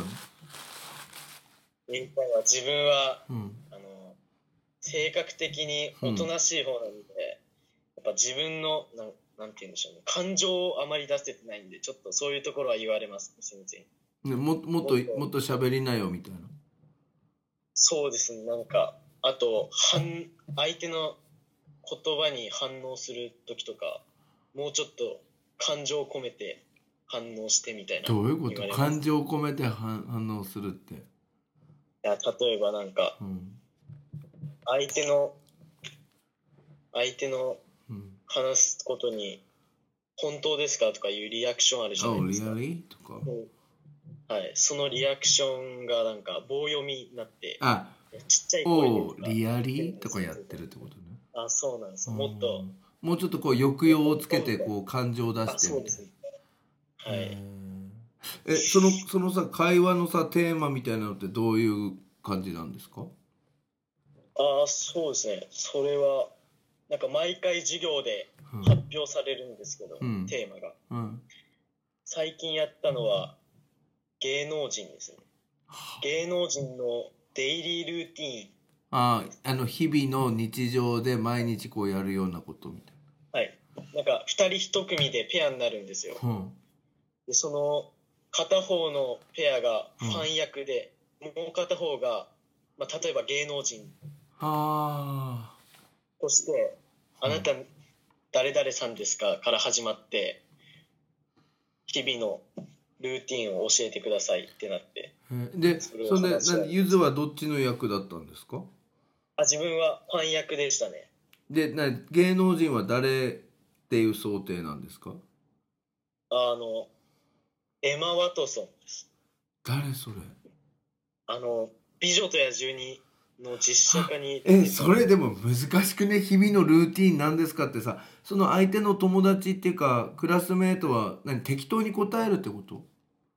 英会話、自分は、うん、あの性格的におとなしい方なんで、うん、やっぱ自分のなんなんて言うんでしょうね、感情をあまり出せてないんで、ちょっとそういうところは言われますね、先生に。 ね、も, もっともっと喋りなよみたいな。 そうですね、なんかあと反相手の言葉に反応する時とか、もうちょっと感情を込めて反応してみたいな。 どういうこと？感情を込めて反応するって。いや、例えばなんか、うん、相手の相手の話すことに本当ですかとかいうリアクションあるじゃないですか。 あ、リアリーとか、 はい、そのリアクションがなんか棒読みになって、 あ、 ちっちゃい声でおリアリーとかやってるってことね。 あ、そうなんです。もっともうちょっとこう抑揚をつけてこう感情を出してみたいな。そうですね。 はい。 え、そのそのさ、会話のさテーマみたいなのってどういう感じなんですか？ あ、そうですね。それはなんか毎回授業で発表されるんですけど、うん、テーマが、うん、最近やったのは芸能人ですね。芸能人のデイリールーティーン。 ああ、あの日々の日常で毎日こうやるようなことみたいな。はい。なんかふたりひと組でペアになるんですよ。うん、でその片方のペアがファン役で、うん、もう片方が、まあ、例えば芸能人。ああ。そしてあなた誰々さんですかから始まって、日々のルーティンを教えてくださいってなって。 で、それでゆずはどっちの役だったんですか？ あ、自分はファン役でしたね。 で、な芸能人は誰っていう想定なんですか？ あのエマ・ワトソンです。 誰それ？ あの美女と野獣にの実写化に。 え、それでも難しくね？日々のルーティーンなんですかってさ、その相手の友達っていうかクラスメートは何適当に答えるってこと？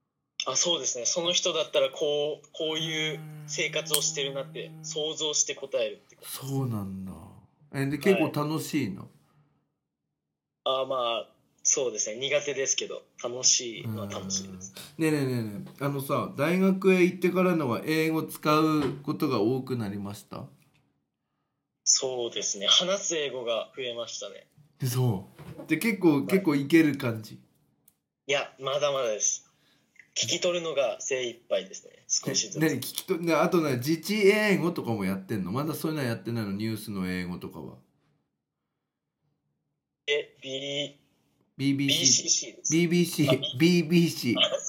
あ、そうですね。その人だったらこうこういう生活をしてるなって想像して答えるってことです。 そうなんだ。えで結構楽しいの？ はい、あまあそうですね。苦手ですけど楽しいのは楽しいです。 ねえねえねえねえ、あのさ、大学へ行ってからのは英語使うことが多くなりました？ そうですね。話す英語が増えましたね。 そうで結構、はい、結構いける感じ？ いやまだまだです。聞き取るのが精一杯ですね。少しずつ。 何聞き取あとね、自治英語とかもやってんの？まだそういうのはやってないの？ニュースの英語とかは。 え、B、 ビービーシービーシーシー です。 ビービーシー ビービーシーはい、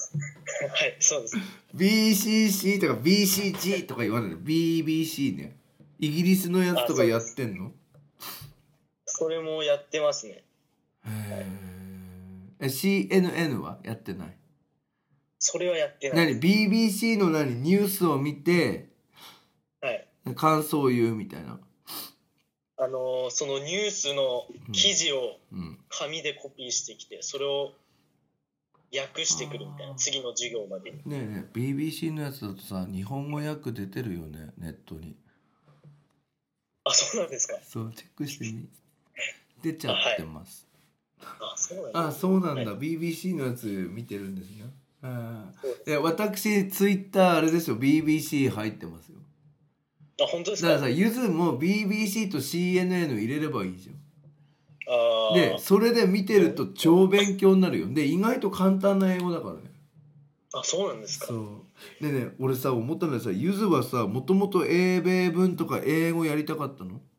そうです。 ビーシーシー とか ビーシージー とか言われる。ビービーシー ね。イギリスのやつとかやってんの？ それもやってますね。 へえ。シーエヌエヌ はやってない？ それはやってない。 何 ビービーシー の何ニュースを見て、 はい、 感想を言うみたいな。 あのー、そのニュースの記事を紙でコピーしてきて、それを訳してくるみたいな、次の授業までに。 ねえねえ ビービーシー のやつだとさ、日本語訳出てるよね、ネットに。 あ、そうなんですか。 そうチェックしてみ。出ちゃってます。 あ、そうなんだ。 あ、そうなんだ、はい、ビービーシー のやつ見てるんですね。あいや私ツイッターあれですよ、 ビービーシー 入ってますよ。 あ、本当ですか。 だからさ、ゆずも ビービーシー と シーエヌエヌ 入れればいいじゃん。 あでそれで見てると超勉強になるよ。で意外と簡単な英語だからね。 あ、そうなんですか。 そうでね、俺さ思ったんだけどさ、ゆずはさ、もともと英米文とか英語やりたかったの？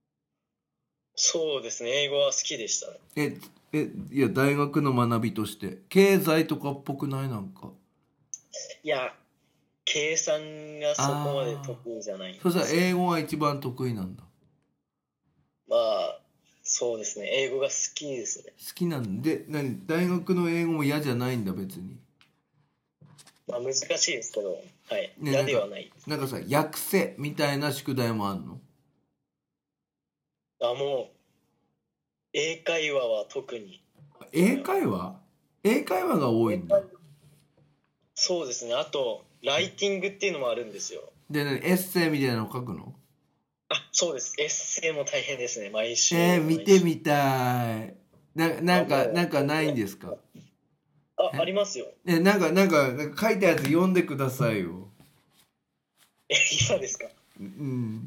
そうですね、英語は好きでしたね。 ええいや大学の学びとして経済とかっぽくない？なんかいや計算がそこまで得意じゃないんです。 そしたら英語が一番得意なんだ。 まあそうですね、英語が好きですね。 好きなんで、何大学の英語も嫌じゃないんだ別に？ まあ難しいですけど、はい、ね、嫌ではないです。 なんかさ、訳せみたいな宿題もあんの？ あ、もう英会話は特に。 英会話？英会話が多いんだ。 そうですね。あとライティングっていうのもあるんですよ。 で、ね、エッセイみたいなの書くの？ あ、そうです。エッセイも大変ですね。毎週。 えー、見てみたい。な、なんか、なんかないんですか？ あ、ありますよ。 え、なんか、なんか、なんか書いたやつ読んでくださいよ。 え、今ですか？ うん。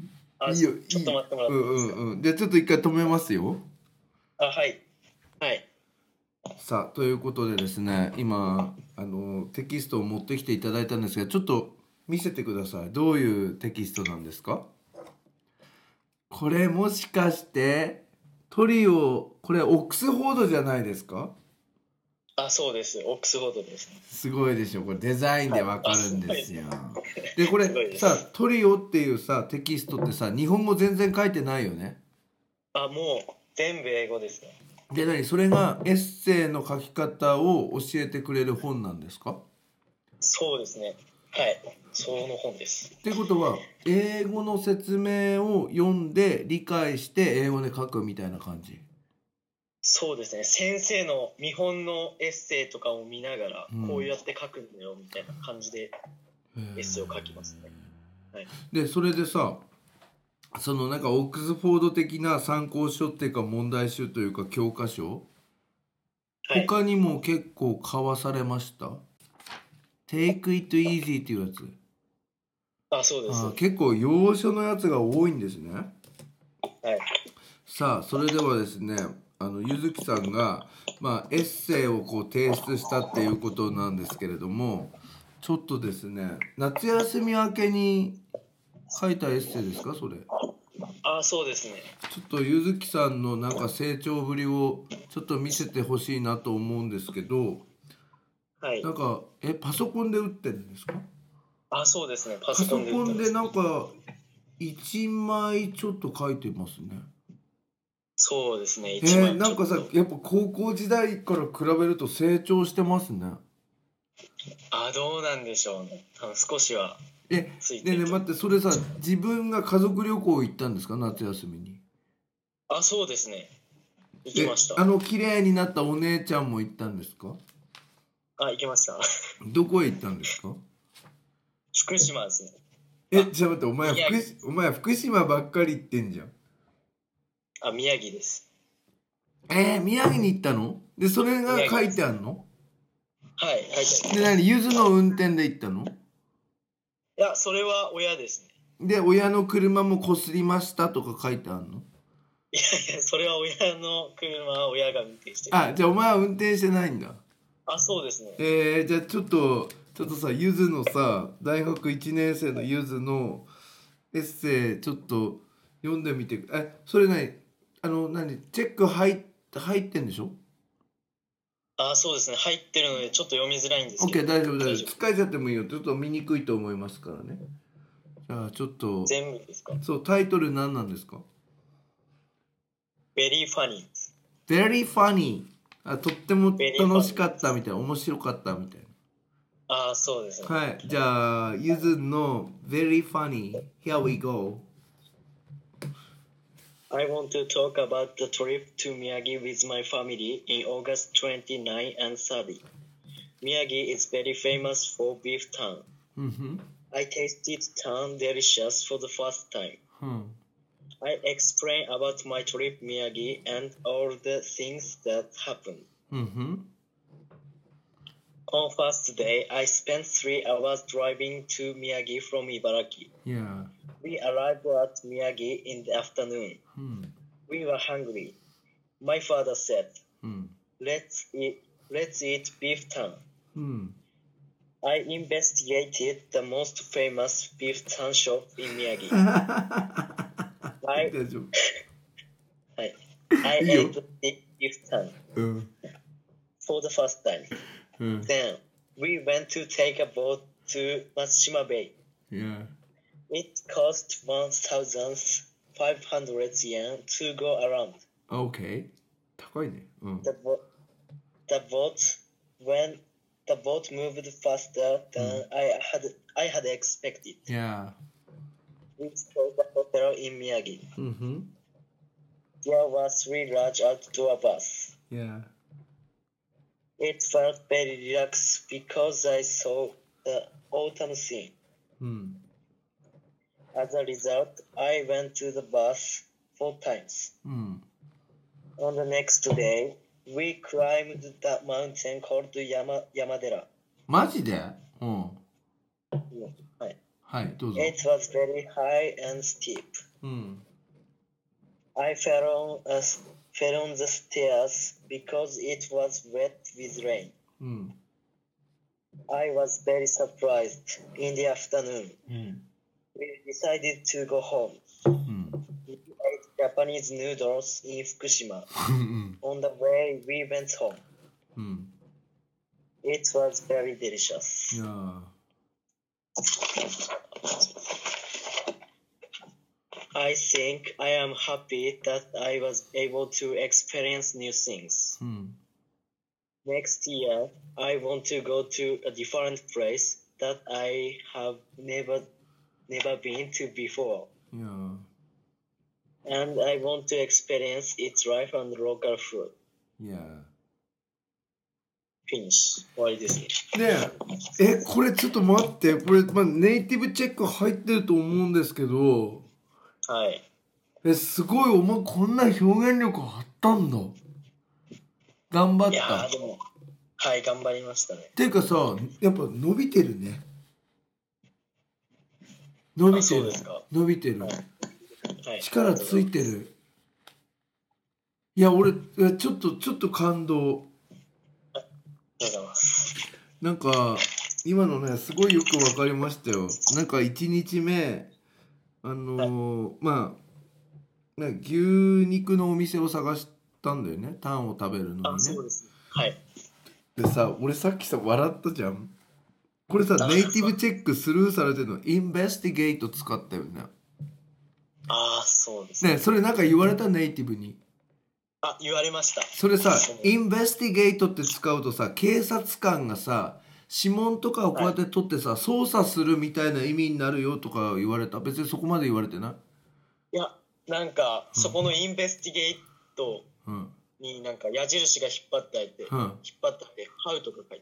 あ、いいよ。ちょっと待ってもらっていいですか？ うんうんうん。で、ちょっと一回止めますよ。 あ、はい。はい。 さあ、ということでですね、今、あの、テキストを持ってきていただいたんですが、ちょっと見せてください。どういうテキストなんですか？これもしかしてトリオ、これオックスフォードじゃないですか？ あ、そうです。オックスフォードです。 すごいでしょ。これデザインでわかるんですよ。でこれさ、トリオっていうさテキストってさ、日本語全然書いてないよね。 あ、もう全部英語ですね。 で何、それがエッセイの書き方を教えてくれる本なんですか？ そうですね。はい、その本です。 ってことは英語の説明を読んで理解して英語で書くみたいな感じ？ そうですね。先生の見本のエッセイとかを見ながら、うん、こうやって書くんだよみたいな感じでエッセイを書きますね。はい、 でそれでさ、そのなんかオックスフォード的な参考書っていうか問題集というか教科書、はい、他にも結構買わされました？ Take it easy っていうやつ。 あ、そうです。 あ、結構要所のやつが多いんですね。 はい。 さあそれではですね、あのゆずきさんが、まあ、エッセイをこう提出したっていうことなんですけれども、ちょっとですね、夏休み明けに書いたエッセイですかそれ？ あ、そうですね。 ちょっとゆずきさんのなんか成長ぶりをちょっと見せてほしいなと思うんですけど、 はい、 なんかえパソコンで打ってるんですか？ あ、そうですね。パソコンで打ってます。 パソコンでなんかいちまいちょっと書いてますね。 そうですね。 えー、なんかさ、やっぱ高校時代から比べると成長してますね。 あ、どうなんでしょうね。少しはえねえねえ待って、それさ、自分が家族旅行行ったんですか夏休みに？ あ、そうですね。行きました。 あの綺麗になったお姉ちゃんも行ったんですか？ ああ、行きました。 どこへ行ったんですか？ 福島ですね。 え、ちょっと待って、お前福、お前福島ばっかり行ってんじゃん。 あ、宮城です。 えー、宮城に行ったの？で、それが書いてあるの？ はい、書いてあります。 で、何、ゆずの運転で行ったの？ いや、それは親ですね。 で、親の車もこすりましたとか書いてあるの？ いやいや、それは親の車は親が運転してる。 あ、じゃあお前は運転してないんだ。 あ、そうですね。 えー、じゃあちょっとちょっとさ、ゆずのさ、大学いちねん生のゆずのエッセイちょっと読んでみて。え、それ何、あの何、チェック入っ入ってんでしょ？ あ、そうですね、入ってるのでちょっと読みづらいんですけど。 OK、大丈夫大丈夫。使えちゃってもいいよ。ちょっと見にくいと思いますからね。じゃあちょっと。 全部ですか？ そう、タイトル何なんですか？ Very funny。 Very funny。あ、とっても楽しかったみたいな、面白かったみたいな。 ああ、そうですね。 はい、じゃあゆずの Very funny。 Here we go。 I want to talk about the trip to Miyagi with my family in August twenty-ninth and thirtieth. Miyagi is very famous for beef tongue. Mm-hmm. I tasted tongue delicious for the first time. Hmm. I explain about my trip Miyagi and all the things that happened. Mm-hmm. On first day, I spent three hours driving to Miyagi from Ibaraki. Yeah. We arrived at Miyagi in the afternoon. Hmm. We were hungry. My father said, Hmm. let's eat, let's eat beef tongue. Hmm. I investigated the most famous beef tongue shop in Miyagi. I, I, I ate beef tongue uh. for the first time. Uh. Then we went to take a boat to Matsushima Bay. Yeah. It cost one thousand five hundred yen to go around. Okay. 高いね。うん。 The, bo- the boat when the boat moved faster than mm. I had I had expected. Yeah. We stayed at a hotel in Miyagi. Mm-hmm. There were three large outdoor baths. Yeah. It felt very relaxed because I saw the autumn scene. Mm. As a result, I went to the bath four times. Mm. On the next day, we climbed the mountain called Yama, Yamadera. マジで？うん。 はい。 はい、どうぞ。 It was very high and steep. うん。 I fell on, uh, fell on the stairs because it was wet with rain. うん。 I was very surprised in the afternoon. うん。 We decided to go home. うん。 We ate Japanese noodles in Fukushima. On the way, we went home. うん。 It was very delicious. Yeah. I think I am happy that I was able to experience new things. Hmm. Next year, I want to go to a different place that I have never never been to before. Yeah. And I want to experience its life and local food. Yeah. Finish. 終わりですね。 ねえ、え、これちょっと待って、これ、まあ、ネイティブチェック入ってると思うんですけど、 はい。 え、すごい、お前こんな表現力あったんだ。頑張った。いやでも、はい、頑張りましたね。 っていうかさ、やっぱ伸びてるね。伸びてる。伸びてる、はいはい。力ついてる。いや、俺、ちょっと、ちょっと感動。 ありがとうございます。 なんか今のねすごいよくわかりましたよ。なんかいちにちめあのーはい、まあ、ね、牛肉のお店を探したんだよね、タンを食べるのにね。 あ、そうです。はい。 でさ、俺さっきさ笑ったじゃん。これさネイティブチェックスルーされてるのインベスティゲート使ったよね。 ああ、そうですね。 ね、それなんか言われたネイティブに。 あ、言われました。 それさ、インベスティゲートって使うとさ、警察官がさ、指紋とかをこうやって取ってさ、はい、捜査するみたいな意味になるよとか言われた。別にそこまで言われてない？ いや、なんか、うん、そこのインベスティゲートになんか矢印が引っ張ってあって、うん、引っ張ってあって、ハウとか書いてあるんです。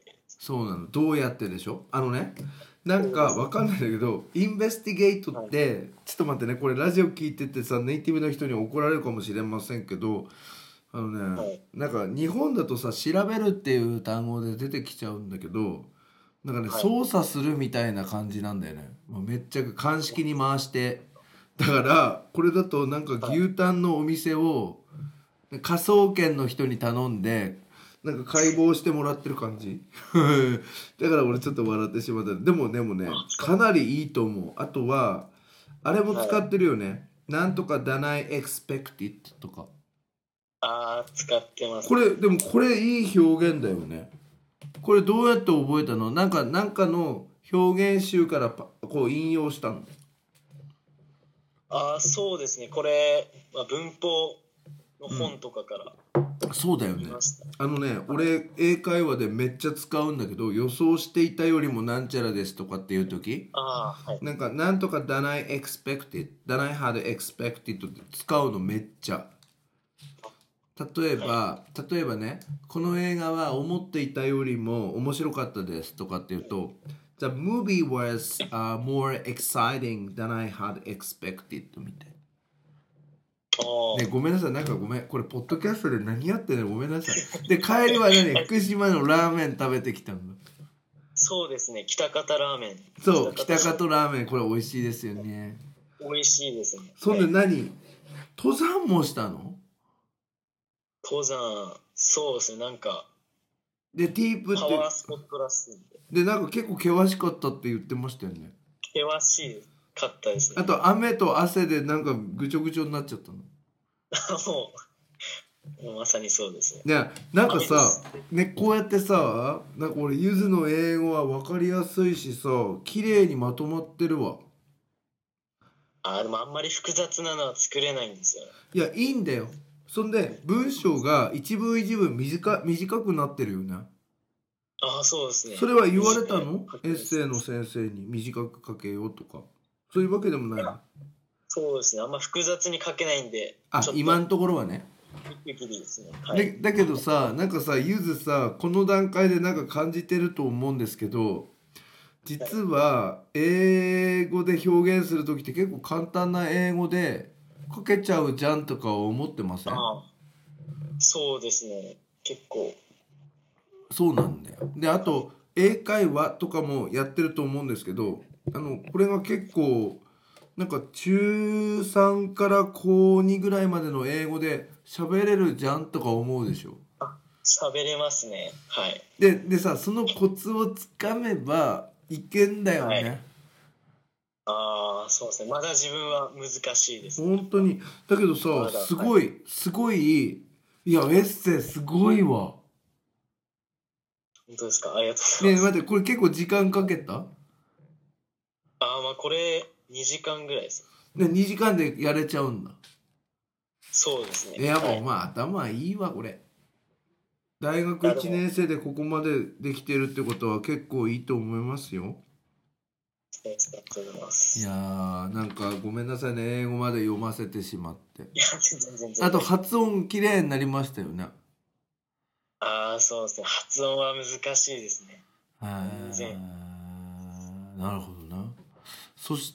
そうなの。どうやってでしょ。あのね、なんかわかんないんだけど、インベスティゲートって、はい、ちょっと待ってね、これラジオ聞いててさ、ネイティブの人に怒られるかもしれませんけど、あのね、はい、なんか日本だとさ、調べるっていう単語で出てきちゃうんだけど、なんかね、はい、操作するみたいな感じなんだよね。もうめっちゃ鑑識に回して、だからこれだとなんか牛タンのお店を科捜研の人に頼んで。なんか解剖してもらってる感じだから俺ちょっと笑ってしまった。でもでもね、かなりいいと思う。あとはあれも使ってるよね、はい、なんとかダナイエクスペクティッドとか。 あー、使ってます。 これでもこれいい表現だよね。これどうやって覚えたの？なんかなんかの表現集からこう引用したの？ あー、そうですね。これ、まあ、文法の本とかから、 うん、そうだよね。あのね、俺英会話でめっちゃ使うんだけど、予想していたよりもなんちゃらですとかっていう時、 あ、はい、 なんかなんとか than I expected than I had expected って使うのめっちゃ。例えば、はい、例えばね、この映画は思っていたよりも面白かったですとかっていうと、The movie was、uh, more exciting than I had expected みたいな。ね、ごめんなさい、なんかごめん、これポッドキャストで何やってんの、ごめんなさい。で、帰りは何、福島のラーメン食べてきたの？ そうですね、喜多方ラーメン。 そう、喜多方ラーメン、これ美味しいですよね。 美味しいですね。 そんで何、はい、登山もしたの？ 登山、そうですね、なんかで、ティープってパワースポットらしいんで。 で、なんか結構険しかったって言ってましたよね。 険しかったですね。 あと雨と汗でなんかぐちょぐちょになっちゃったの。 もう、もうまさにそうですね。 いや、なんかさ、ね、こうやってさ、なんか俺ゆずの英語は分かりやすいしさ、綺麗にまとまってるわ。 あ、でもあんまり複雑なのは作れないんですよ。 いや、いいんだよ。そんで文章が一文一文短、短くなってるよね。 ああ、そうですね。 それは言われたの？エッセイの先生に短く書けよとか、そういうわけでもないの？ そうですね、あんま複雑に書けないんで。 あ、今のところはね。 ですね、はい、 でだけどさ、なんかさ、ゆずさ、この段階でなんか感じてると思うんですけど、実は英語で表現する時って結構簡単な英語で書けちゃうじゃんとか思ってません？ ああ、そうですね、結構そうなんだよ。で、あと英会話とかもやってると思うんですけど、あのこれが結構なんか中さんから高にぐらいまでの英語で喋れるじゃんとか思うでしょ。 あ、喋れますね。はい。 で、でさ、そのコツをつかめばいけんだよね。はい、 ああ、そうですね。まだ自分は難しいです、 ね。本当に。だけどさ、ま、すごい、はい、すごい、いや、エッセイすごいわ。 本当ですか？ありがとうございます。 ねえ、待って、これ結構時間かけた？ああ、まあこれにじかんぐらいです。 でにじかんでやれちゃうんだ。 そうですね。 いや、もうまあ、はい、頭いいわこれ。大学いちねん生でここまでできてるってことは結構いいと思いますよ。 ありがとうございます。 いやー、なんかごめんなさいね、英語まで読ませてしまって。 いや、全然全然。 あと発音きれいになりましたよね。 ああ、そうですね。発音は難しいですね。 全然。なるほどな。そして、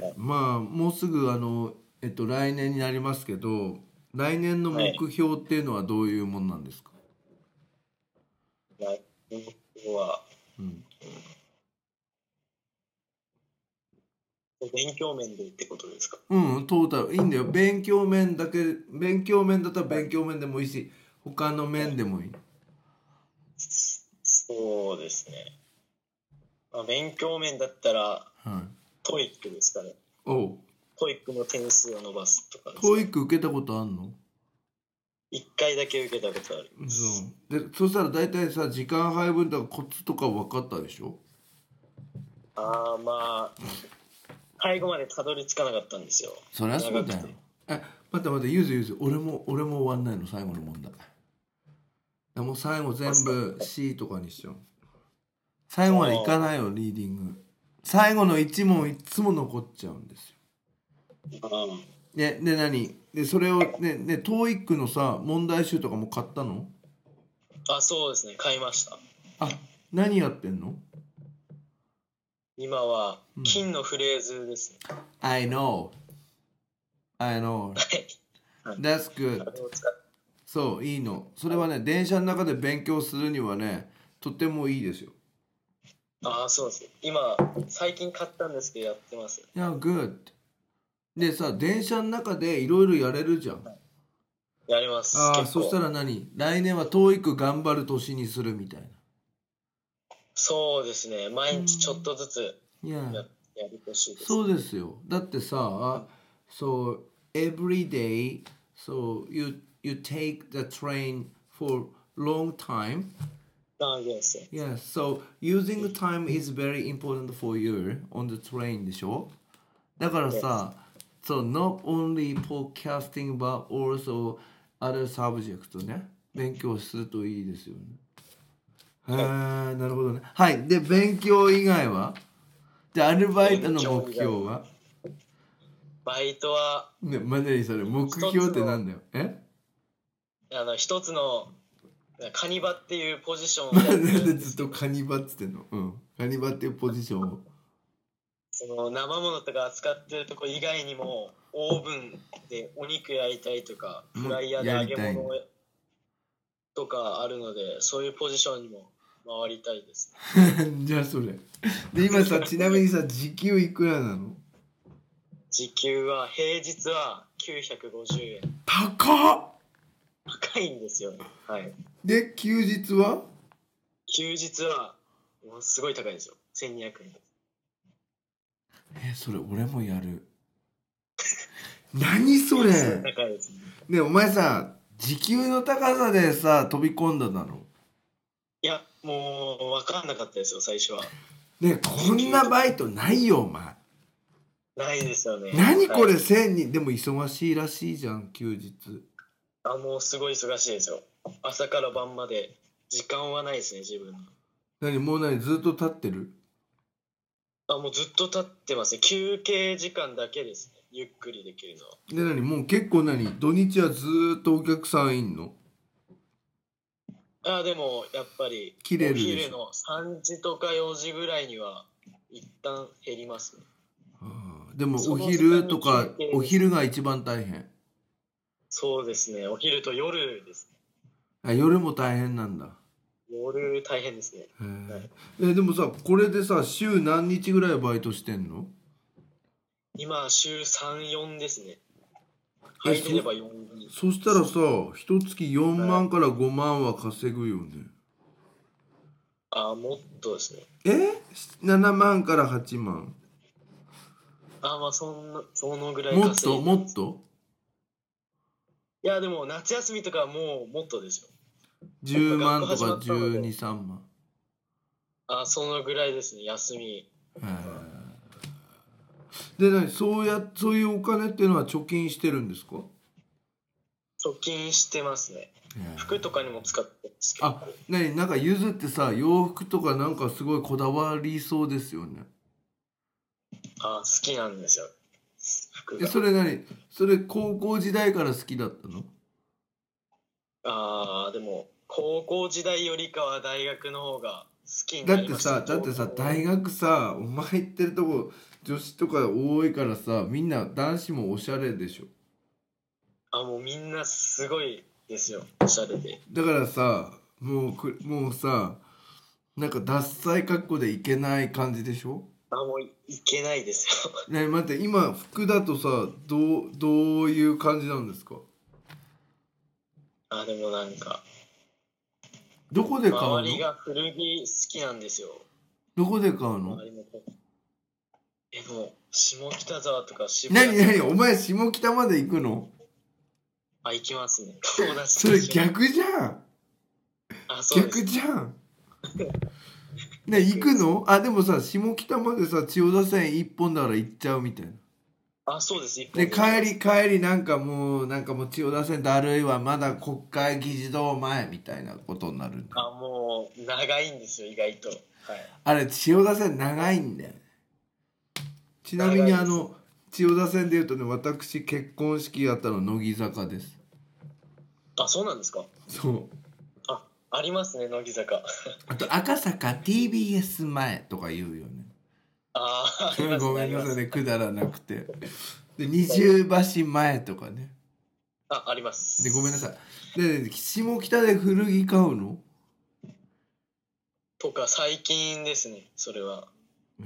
まあもうすぐあのえっと来年になりますけど、来年の目標っていうのはどういうもんなんですか？ 来年の目標は、うん、勉強面でってことですか？ うん、トータルいいんだよ。勉強面だけ、勉強面だったら勉強面でもいいし、他の面でもいい。 そうですね。まあ、勉強面だったら、はい、トイックですかね。 おう。 トイックの点数を伸ばすとかですか。 トイック受けたことあんの？ 一回だけ受けたことある。 そう。で、そしたら大体さ、時間配分とかコツとか分かったでしょ？ ああ、まあ最後までたどり着かなかったんですよ。 そりゃそうだよ。え、待って待って、ゆずゆず、俺も俺も終わんないの、最後の問題。もう最後全部 C とかにしちゃう。最後までいかないよ、リーディング。最後のいち問いつも残っちゃうんですよ。で、で何で、それをね、ね、トーイックのさ、問題集とかも買ったの？ あ、そうですね、買いました。 あ、 何やってんの？ 今は金のフレーズですね。 うん、I know I know That's good そういいの。それはね電車の中で勉強するにはねとてもいいですよ。 ああそうです。今最近買ったんですけどやってます。 いや good でさ電車の中でいろいろやれるじゃん。 やります。 ああそしたら何来年は トーイック 頑張る年にするみたいな。 そうですね毎日ちょっとずつや、 うん、 やりほしいです。 そうですよ。だってさ、so every day so you you take the train for long time. Ah, yes. Yes, so using time is very important for you on the train でしょ。だからさ、so not only podcasting but also other subjects ね勉強するといいですよね。へえ、なるほどね。はい。で勉強以外は？でアルバイトの目標は？ バイトはね、まだにそれ目標ってなんだよ。え？ あの一つのカニバっていうポジションをやってるんです。なんでずっとカニバっつってんの？うん。カニバっていうポジションを。その生物とか扱ってるとこ以外にもオーブンでお肉焼いたりとかフライヤーで揚げ物とかあるのでそういうポジションにも回りたいです。 じゃあそれで今さちなみにさ時給いくらなの？ 時給は平日はきゅうひゃくごじゅうえん。 高っ。 高いんですよね。はい。 で休日は？ 休日はもうすごい高いですよ。せんにひゃくえん。 えそれ俺もやる。何それ。 高いですね。 ねお前さ時給の高さでさ飛び込んだだろ？ いやもう分かんなかったですよ最初は。 ねこんなバイトないよお前。 ないですよね。 何これ、はい、せんにんでも忙しいらしいじゃん休日。 あもうすごい忙しいですよ。朝から晩まで時間はないですね自分の。 何もう何ずっと立ってる？ あもうずっと立ってますね。休憩時間だけですねゆっくりできるのは。 で何もう結構何土日はずっとお客さんいんの？ あでもやっぱりお昼のさんじとかよじぐらいには一旦減りますね。 あでもお昼とかお昼が一番大変。 そうですねお昼と夜ですね。あ夜も大変なんだ。 夜大変ですね。 はい、えでもさこれでさ週何日ぐらいバイトしてんの？ 今週さん、よんですね。入れればよん。 そ, そしたらさ一月よんまんからごまんは稼ぐよね。 あもっとですね。 えななまんからはちまん。 あまあそんなそのぐらい稼いで。 もっともっと？ いやでも夏休みとかはもうもっとですよ。 じゅうまんとかじゅうに、さんまん。 あそのぐらいですね休み。 で何そうやそういうお金っていうのは貯金してるんですか？ 貯金してますね。服とかにも使ってますけど。 あ何なんかゆずってさ洋服とかなんかすごいこだわりそうですよね。 あ好きなんですよ服が。 えそれ何それ高校時代から好きだったの？ あでも高校時代よりかは大学の方が好きになりました。 だってさだってさ大学さお前行ってるとこ女子とか多いからさみんな男子もおしゃれでしょ。 あもうみんなすごいですよおしゃれで。 だからさもうくもうさなんかダッサい格好でいけない感じでしょ？ あもういけないですよ。 ね待って今服だとさどうどういう感じなんですか？ あでもなんかどこで買うの？ 周りが古着好きなんですよ。 どこで買うの？ えでも下北沢とか渋谷。 何何お前下北まで行くの？ あ行きますね。友達それ逆じゃん。 あそうです。 逆じゃん。ね行くの？あでもさ下北までさ千代田線一本だから行っちゃうみたいな。 あそうです。 で帰り帰りなんかもうなんかもう千代田線だるいわまだ国会議事堂前みたいなことになるんだ。 あもう長いんですよ意外と。はい。 あれ千代田線長いんだよね。ちなみにあの千代田線でいうとね私結婚式やったの乃木坂です。 あそうなんですか？ そう。 あありますね、乃木坂。 あと赤坂 ティービーエス 前とか言うよね。 ああ、ありますね。 ごめんなさいね、くだらなくて。で、二重橋前とかね。 あ、あります。 で、ごめんなさい。で、下北で古着買うの？ とか、最近ですね、それは。 うん。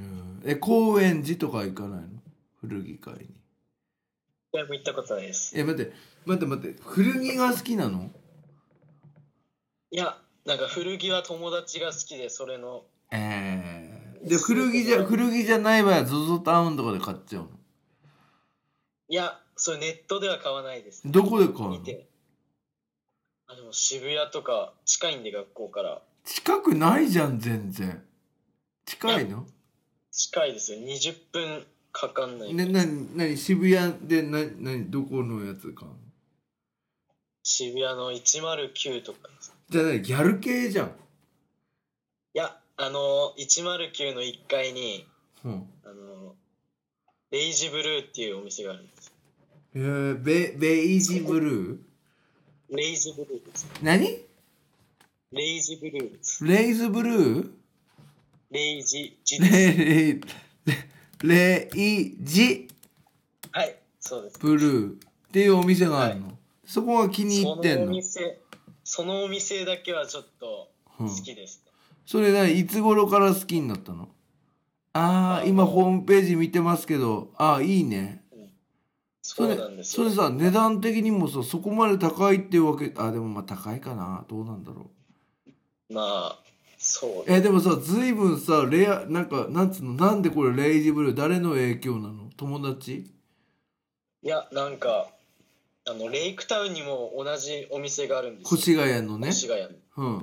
え、高円寺とか行かないの？古着買いに。 いや、もう行ったことないです。 え、待って、待って待って、古着が好きなの？ いや、なんか古着は友達が好きで、それの。 えー、で、古着じゃ、古着じゃない場合は ゾゾ タウンとかで買っちゃうの？ いや、それネットでは買わないです、ね。 どこで買うの？ 見て。あ、でも渋谷とか近いんで、学校から。 近くないじゃん、全然。近いの？ 近いですよ。にじゅっぷんかかんない。 ね、なに、なに、渋谷で、な、なに、どこのやつか。 渋谷のいちまるきゅうとかです。 じゃあ何、ギャル系じゃん。いや、あの、いちまるきゅうのいっかいに、 うん、 あの、レイジブルーっていうお店があるんです。 えー、ベ、ベイジブルー？ レイジブルーです。 何？ レイジブルーです。 レイズブルー？ レイジ、ジです。 レイ、レイジはい、そうです。 ブルーっていうお店があるの？はい、そこが気に入ってんの？ そのお店、そのお店だけはちょっと好きですね。 うん、それ何、いつ頃から好きになったの？ああ、今ホームページ見てますけど、ああ、いいね。うん、 そうなんですよ。 それ、それさ、値段的にもさ、そこまで高いっていうわけ、あ、でもまあ高いかな。どうなんだろう。まあ、そうです。え、でもさ、ずいぶんさ、レア、なんか、なんつうの、なんでこれレイジブルー、誰の影響なの？友達？ いや、なんか、あの、レイクタウンにも同じお店があるんですよ。 越谷のね。 越谷の。 うん。 はい。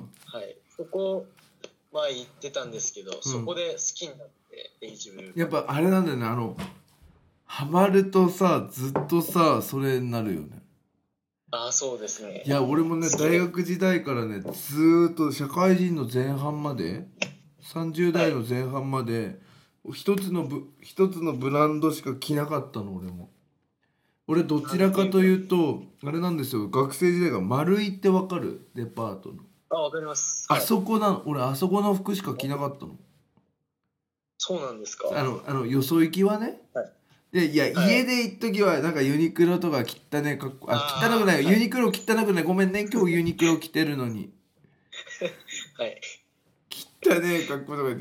そこ、前行ってたんですけど、うん、そこで好きになって、レイジブルー。 やっぱあれなんだよね、あの、ハマるとさ、ずっとさ、それになるよね。 ああ、そうですね。 いや、俺もね、大学時代からね、ずーっと社会人の前半まで、さんじゅう代の前半まで、はい、一つのブ、一つのブランドしか着なかったの、俺も。俺どちらかというと、あれなんですよ、学生時代が丸いってわかる？デパートの。 あ、わかります。 あそこなの、俺あそこの服しか着なかったの。 そうなんですか。 あの、あの、よそ行きはね。 はい。 で、いや、はい、家で行っときはなんかユニクロとか汚ねかっこ、あ、汚くないよ、ユニクロ汚くない、ごめんね、今日ユニクロ着てるのに。 はい。 汚ねかっことか言って、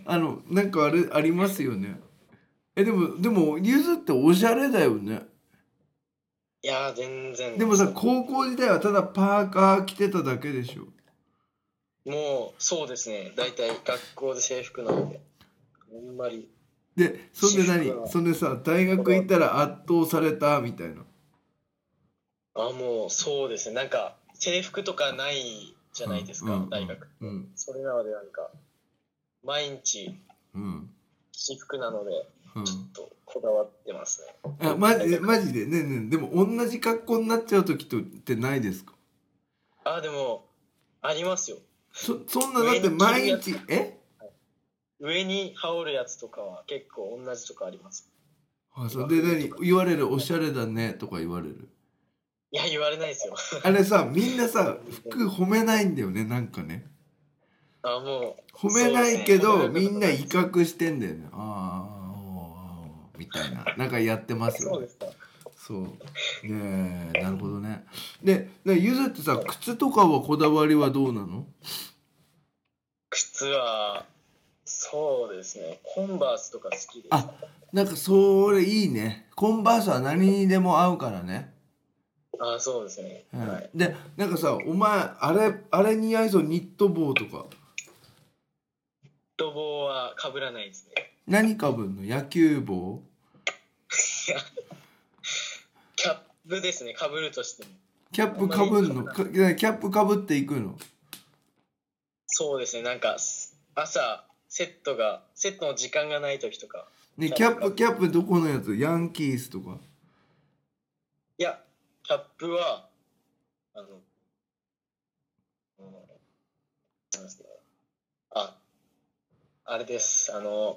あの、なんかあれ、ありますよね。え、でも、でも、ゆずっておしゃれだよね。 いや、全然。 でもさ、高校時代はただパーカー着てただけでしょ。 もう、そうですね。大体学校で制服なので。あんまり。 で、そんで何？そんでさ、大学行ったら圧倒されたみたいな。 あ、もうそうですね。なんか制服とかないじゃないですか、うん、大学、うん、それなのでなんか毎日私服なので、ちょっとこだわってますね。 うん、あ、マジで、マジでねえねえ、でも同じ格好になっちゃう時ってないですか？ あ、でもありますよ。 そ, そんなだって毎日え上に羽織るやつとかは結構同じとかあります。 あ、そうで、何言われる？おしゃれだねとか言われる？ いや、言われないですよ。 あれさ、みんなさ、服褒めないんだよね、なんかね。 あ、もう褒めないけど、ね、みんな威嚇してんだよね。ああ、みたいな、なんかやってますよ、ね。 そうですか。 そう。ねえ、なるほどね。で、ゆずってさ、靴とかはこだわりはどうなの？ 靴はそうですね、コンバースとか好きです。 あ、なんかそれいいね。コンバースは何にでも合うからね。 あ、そうですね、 うん、はい。で、なんかさ、お前あれあれ似合いそう、ニット帽とか。 ニット帽は被らないですね。 何被るの？野球帽？ いや、キャップですね、被るとしても。 キャップ被るの？キャップ被っていくの？ そうですね、なんか朝セットがセットの時間がない時とか。 ね、キャップキャップどこのやつ？ヤンキースとか？ いや、キャップはあの、うん、なんですか、あ、あれです。あの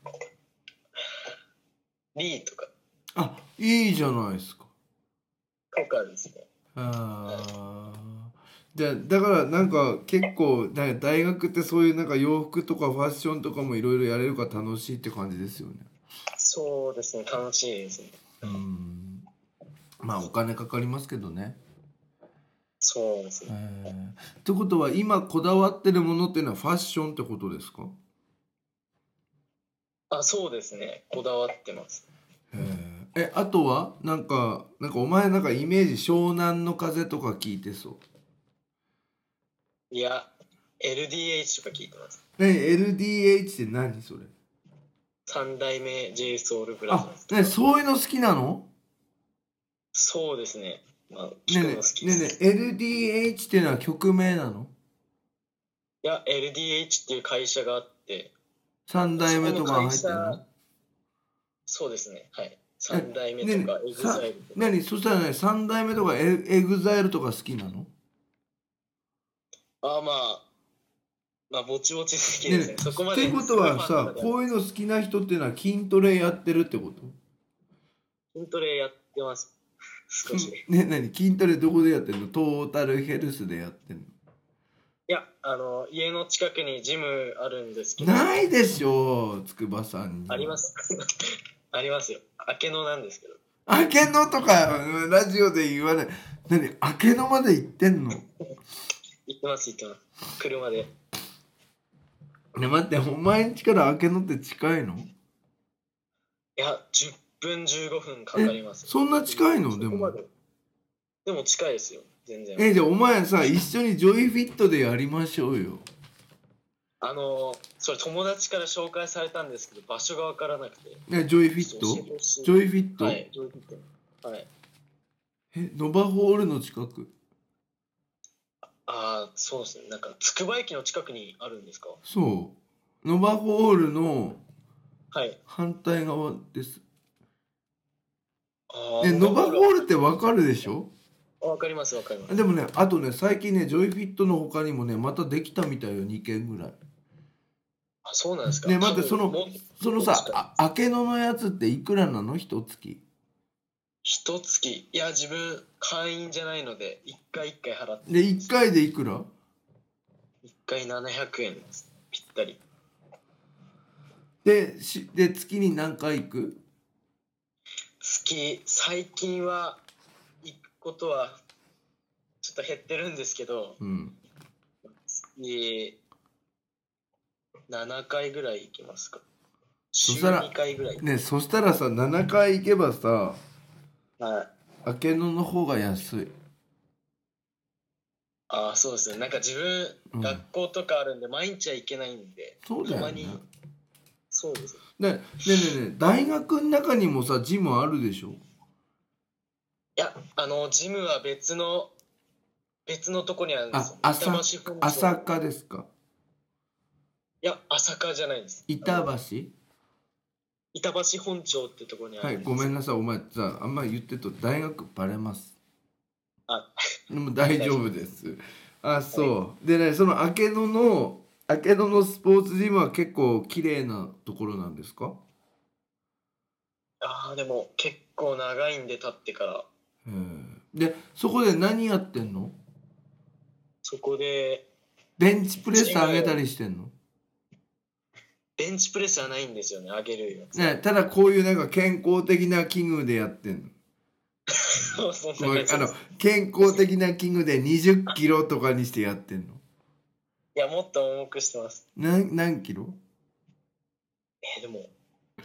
リーとか。 あ、いいじゃないですか。 とかですね。 ああ、 じゃあだからなんか結構なんか大学ってそういうなんか洋服とかファッションとかもいろいろやれるから楽しいって感じですよね。 そうですね、楽しいですね。 うん。まあお金かかりますけどね。 そうですね。 えー、ってことは今こだわってるものっていうのはファッションってことですか？ あ、そうですね、こだわってます。 へー。え、あとはなんかなんかお前なんかイメージ湘南の風とか聞いてそう。 いや、エルディーエイチ とか聞いてます。 ね、エルディーエイチ って何それ？ 三代目 J ソウルブラザーズとか。 あ、ね、そういうの好きなの？ そうですね。まあ、 ね聞くねの好きです。 ねね エルディーエイチ っていうのは曲名なの？ いや、エルディーエイチ っていう会社があって、 三代目とか入ってんの？ そうですね、はい。三代目とかエグザイルとか。 何そしたらね、三代目とかエエグザイルとか好きなの？ ああ、まあ、まあ、ぼちぼち好きですね。 ね、 そこまで。 ってことはさ、こういうの好きな人っていうのは筋トレやってるってこと？ 筋トレやってます。少し。 ね、何筋トレどこでやってんの？トータルヘルスでやってんの？ いや、あの、家の近くにジムあるんですけど。 ないでしょ、筑波さんに。 あります。ありますよ。明野なんですけど。 明野とかラジオで言わない。何、明野まで行ってんの？ 行ってます、行ってます。車で。 ね、待って、お前ん家から明野って近いの？ いや、じゅっぷんじゅうごふんかかります。 そんな近いの？でも。 でも近いですよ、全然。 え、じゃあお前さ、一緒にジョイフィットでやりましょうよ。 あの、それ友達から紹介されたんですけど、場所が分からなくて。 ね、ジョイフィット？ジョイフィット？ はい、ジョイフィット。はい。 え、ノバホールの近く？ ああ、そうですね。なんか、つくば駅の近くにあるんですか？ そう。ノバホールの反対側です。 はい、 ね、ノバホールってわかるでしょ？ わかりますわかります。 でもね、あとね、最近ね、ジョイフィットの他にもね、またできたみたいよ、にけんぐらい。 あ、そうなんですか。 ね、待って、その、そのさ、あ明野のやつっていくらなの？一月。 一月、いや、自分会員じゃないので一回一回払ってで、一回でいくら？ 一回ななひゃくえんです、ぴったり。 でしで月に何回行く？ 月、最近は行くことはちょっと減ってるんですけど、うん、月ななかいぐらい行きますか。週にかいぐらい。 ね、そしたらさ、ななかい行けばさ、 はい。 明野の方が安い。 ああ、そうですね。なんか自分、うん、学校とかあるんで毎日は行けないんで、 そうだよね、たまに。 そうですね。ねえねえねえ、大学の中にもさ、ジムあるでしょ？ いや、あのジムは別の別のとこにあるんですよ。 あ、朝朝霞ですか？ いや、朝霞じゃないです。 板橋？ 板橋本町ってとこにある。 はい、ごめんなさい、お前さ、あんまり言ってると大学バレます。 あ、 でも大丈夫です。あ、そう、はい、でね、その明野の明野のスポーツジムは結構綺麗なところなんですか？ ああ、でも結構長いんで、経ってから。 へえ。で、そこで何やってんの？ そこでベンチプレス上げたりしてんの？ ベンチプレスはないんですよね、上げるやつ。 ね、ただこういうなんか健康的な器具でやってんの。 そうそうそう。 あの健康的な器具でにじゅっキロとかにしてやってんの？ いや、もっと重くしてます。 な何キロ？ えー、でも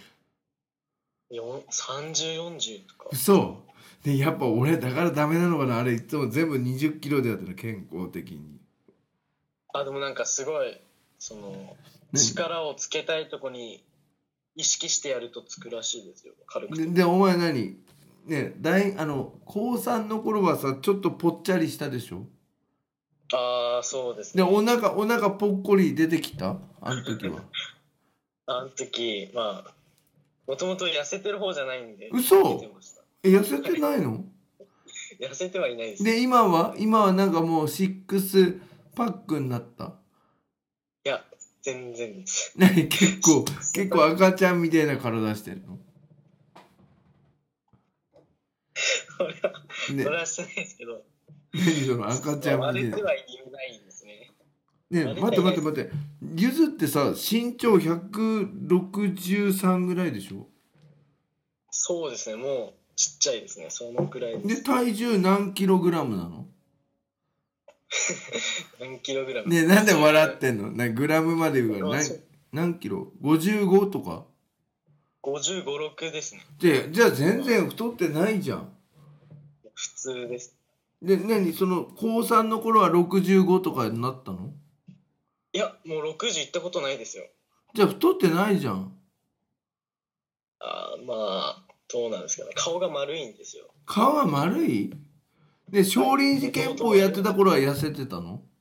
さんじゅう、よんじゅうとか。 嘘で、やっぱ俺だからダメなのかな、あれいつも全部にじゅっキロでやってる、健康的に。 あ、でもなんかすごいその力をつけたいとこに意識してやるとつくらしいですよ、軽くて。 で, でお前何ね、大あの高さんの頃はさ、ちょっとぽっちゃりしたでしょ？ ああ、そうですね。 で、お腹お腹ぽっこり出てきた？あの時は。 あの時、まあもともと痩せてる方じゃないんで。 嘘？え、痩せてないの？ 痩せてはいないです。 で、今は今はなんかもうシックスパックになった？ いや、全然です。 何結構結構赤ちゃんみたいな体してるの？ それは、ね、それはしてないですけど、 何その赤ちゃん割れては言えないんですね。 ねえ、待って待って待って。ゆずってさ、身長ひゃくろくじゅうさんぐらいでしょ？ そうですね、もうちっちゃいですね、そのくらいです。 で、体重何キログラムなの？ 何キログラム？ ねえ、なんで笑ってんの？なグラムまで言うから、何、何キロ？ ごじゅうご とか？ ごじゅうご、ろくですね。 で、じゃあ全然太ってないじゃん。 普通です。 で、何その、高さんの頃はろくじゅうごとかになったの？ いや、もうろくじゅういったことないですよ。 じゃあ太ってないじゃん。 あまあ、どうなんですかね。顔が丸いんですよ。 顔が丸い？で、少林寺拳法やってた頃は痩せてたの？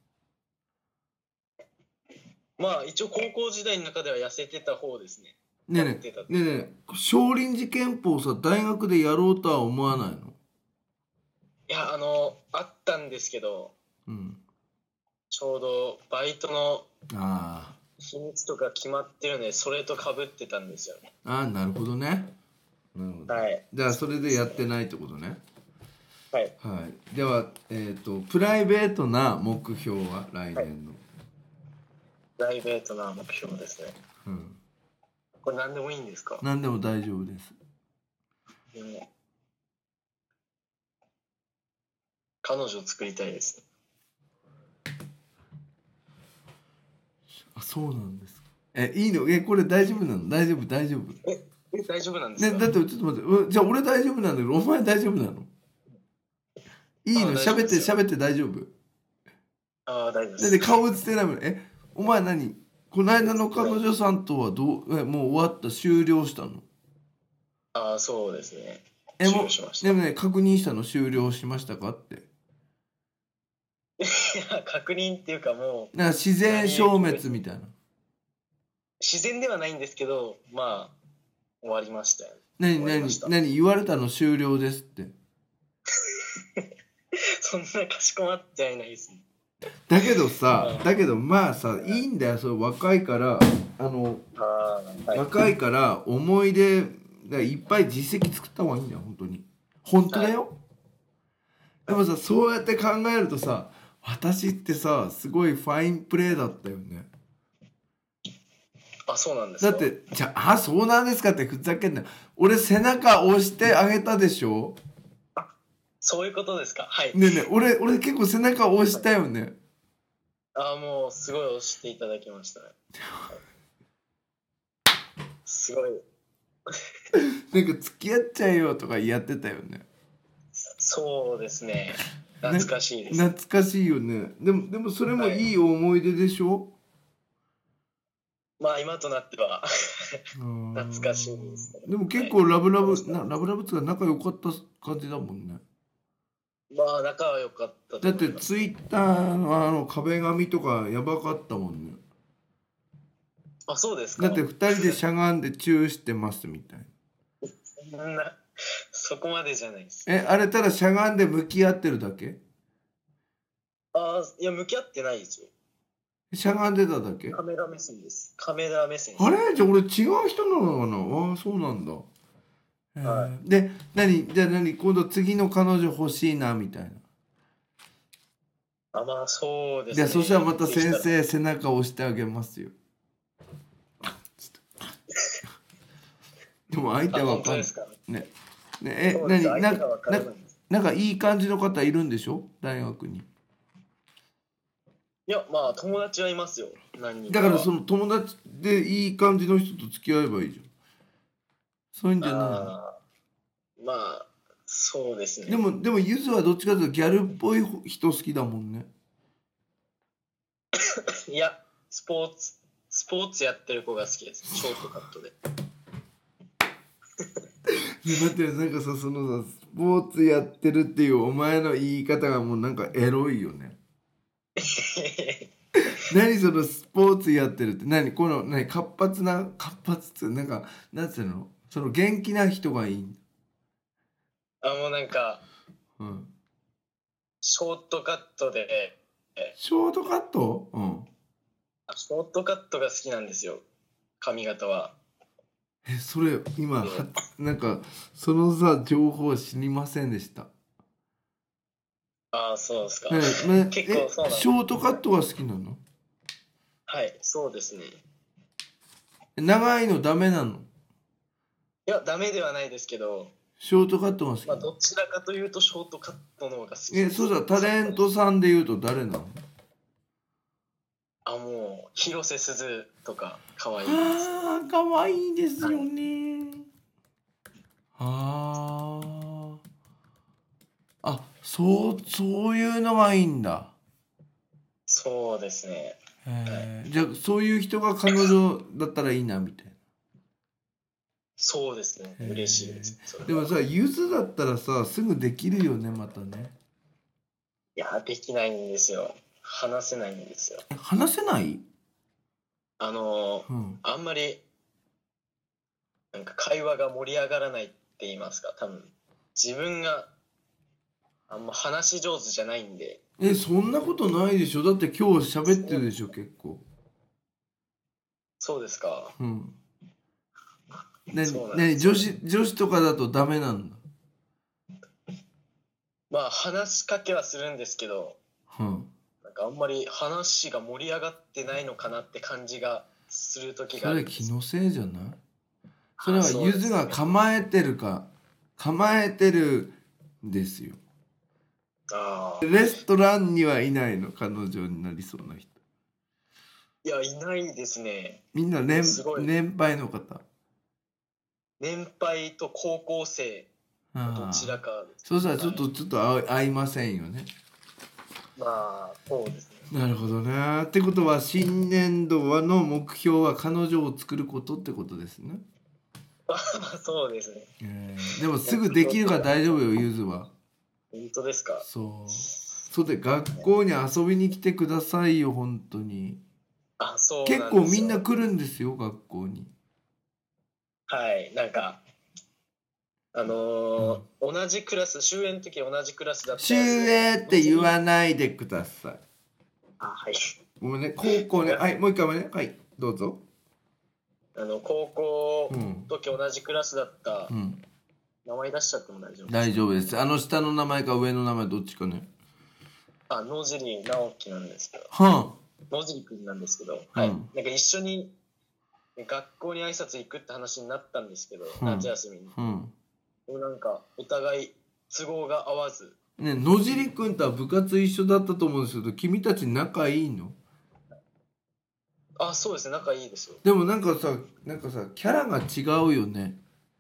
まあ、一応高校時代の中では痩せてた方ですね。 ねえねえ、ねえねえ、少林寺拳法さ、大学でやろうとは思わないの？ いや、あの、あったんですけど、うん、ちょうどバイトの日にちとか決まってるので、それとかぶってたんですよね。 ああ、なるほどね。なるほど。はい。じゃあ、それでやってないってことね。はい。はい。では、えっと、プライベートな目標は来年の、はい、 プライベートな目標ですね。うん。これ何でもいいんですか？ 何でも大丈夫です。うん、 彼女を作りたいです。 あ、そうなんですか。え、いいの？え、これ大丈夫なの？大丈夫、大丈夫。 え、え大丈夫なんですか？ ね、だってちょっと待って、じゃあ俺大丈夫なんだけど、お前大丈夫なの？いいの？喋って喋って大丈夫？ ああ、大丈夫です。 だって顔映ってないもん。え、お前何？この間の彼女さんとはどう、え、もう終わった、終了したの？ ああ、そうですね。 え、もう、でもね、確認したの？終了しましたかって。 いや、確認っていうかもう。 なんか自然消滅みたいな。 自然ではないんですけど、まあ、終わりましたよ。 何、何、何、言われたの？終了ですって。 そんなかしこまってはいないですね。 だけどさ、だけどまあさ、いいんだよ、それ若いから、あの、あ、はい、若いから思い出いっぱい実績作った方がいいんだよ、本当に。本当だよ。はい、でもさ、そうやって考えるとさ、私ってさ、すごいファインプレーだったよね。 あ、そうなんですか。 だって、じゃあ、あ、そうなんですかってふざけんな。俺背中押してあげたでしょ。 そういうことですか。はい。 ねえねえ、俺、俺結構背中押したよね。 ああ、もうすごい押していただきましたね。すごい。 なんか付き合っちゃえよとかやってたよね。 そうですね。懐かしいです。 懐かしいよね。でも、でもそれもいい思い出でしょ？はい、 まあ今となっては懐かしいです、ね。 でも結構ラブラブ、はい、なラブラブっていうか仲良かった感じだもんね。 まあ仲は良かったと思います。だってツイッターのあの壁紙とかやばかったもんね。 あ、そうですか。 だって二人でしゃがんでチューしてますみたいな。そんなそこまでじゃないです。 え、あれただしゃがんで向き合ってるだけ？ あ、いや向き合ってないですよ。 しゃがんでただけ？ カメラ目線です。カメラ目線。 あれじゃあ俺違う人なのかな。ああ、そうなんだ。はい、で、何じゃあ何今度次の彼女欲しいなみたいな。 あ、まあそうですね。 じゃあそしたらまた先生背中押してあげますよ。でも相手は分かんない。ね。ね、え、何なんかなんかいい感じの方いるんでしょ？大学に。 いや、まあ友達はいますよ。何人か。だからその友達でいい感じの人と付き合えばいいじゃん。そういうんじゃない。 あ、まあそうですね。 でもでもゆずはどっちかというとギャルっぽい人好きだもんね。 いや、スポーツスポーツやってる子が好きです。ショートカットで。 待って、なんかさ、そのさ、スポーツやってるっていうお前の言い方がもうなんかエロいよね。何そのスポーツやってるって何この何活発な活発ってなんかなんていうのその元気な人がいい。 あ、もうなんか、うん、ショートカットで。 ショートカット？うん。 ショートカットが好きなんですよ。髪型は。 え、それ今はなんかそのさ情報は知りませんでした。 ああ、そうですか。 ねね結構そうなんです。 ショートカットが好きなの？ はい、そうですね。 長いのダメなの？ いや、ダメではないですけど、 ショートカットが好きまあ、 なの？ どちらかというとショートカットの方が好きえ、 です。 そうだ、タレントさんで言うと誰なの？ あ、もう、広瀬すずとか、可愛いです。 ああ、可愛いですよね。ああ。あ、そう、そういうのがいいんだ。 そうですね。 へえ。じゃあ、そういう人が彼女だったらいいな、みたいな。 そうですね。嬉しいです。 でもさ、ゆずだったらさ、すぐできるよね、またね。 いや、できないんですよ。話せないんですよ。 話せない？ あの、うん、あんまり、なんか会話が盛り上がらないって言いますか、多分、自分があんま話し上手じゃないんで。 え、そんなことないでしょ。だって今日喋ってるでしょ、結構。 そうですか。 うん。ね、ね、女子、女子とかだとダメなんだ。 まあ、話しかけはするんですけど、うん。なんかあんまり話が盛り上がってないのかなって感じがする時があるんです。 それ気のせいじゃない？それはゆずが構えてるか、構えてるんですよ。あ、レストランにはいないの、彼女になりそうな人。 いや、いないですね。 みんな 年, 年配の方。 年配と高校生どちらかです。 そうしたらちょっと、はい、ちょっと合いませんよね。 まあそうですね。 なるほどね。ってことは新年度の目標は彼女を作ることってことですね。 まあそうですね、 えー、でもすぐできるから大丈夫よ、ゆずは。 本当ですか？ そうそうで、学校に遊びに来てくださいよ、本当に。 あ、そうなんですよ。 結構みんな来るんですよ、学校に。 はい、なんかあのーうん、同じクラス、終演の時同じクラスだった。 終演って言わないでください。 あ、はい。 ごめんね、高校ね、はい、もう一回もね、はい、どうぞ。 あの高校の時同じクラスだった、うん、名前出しちゃっても大丈夫ですか？ 大丈夫です。あの下の名前か上の名前どっちかね。 あ、野尻直樹なんですけど。 はあ、野尻くんなんですけど、うん、はい。なんか一緒に学校に挨拶行くって話になったんですけど、うん、夏休みに。うん、でもなんかお互い都合が合わず。 ね、野尻くんとは部活一緒だったと思うんですけど、君たち仲いいの？ あ、そうですね、仲いいですよ。 でもなんかさ、なんかさ、キャラが違うよね。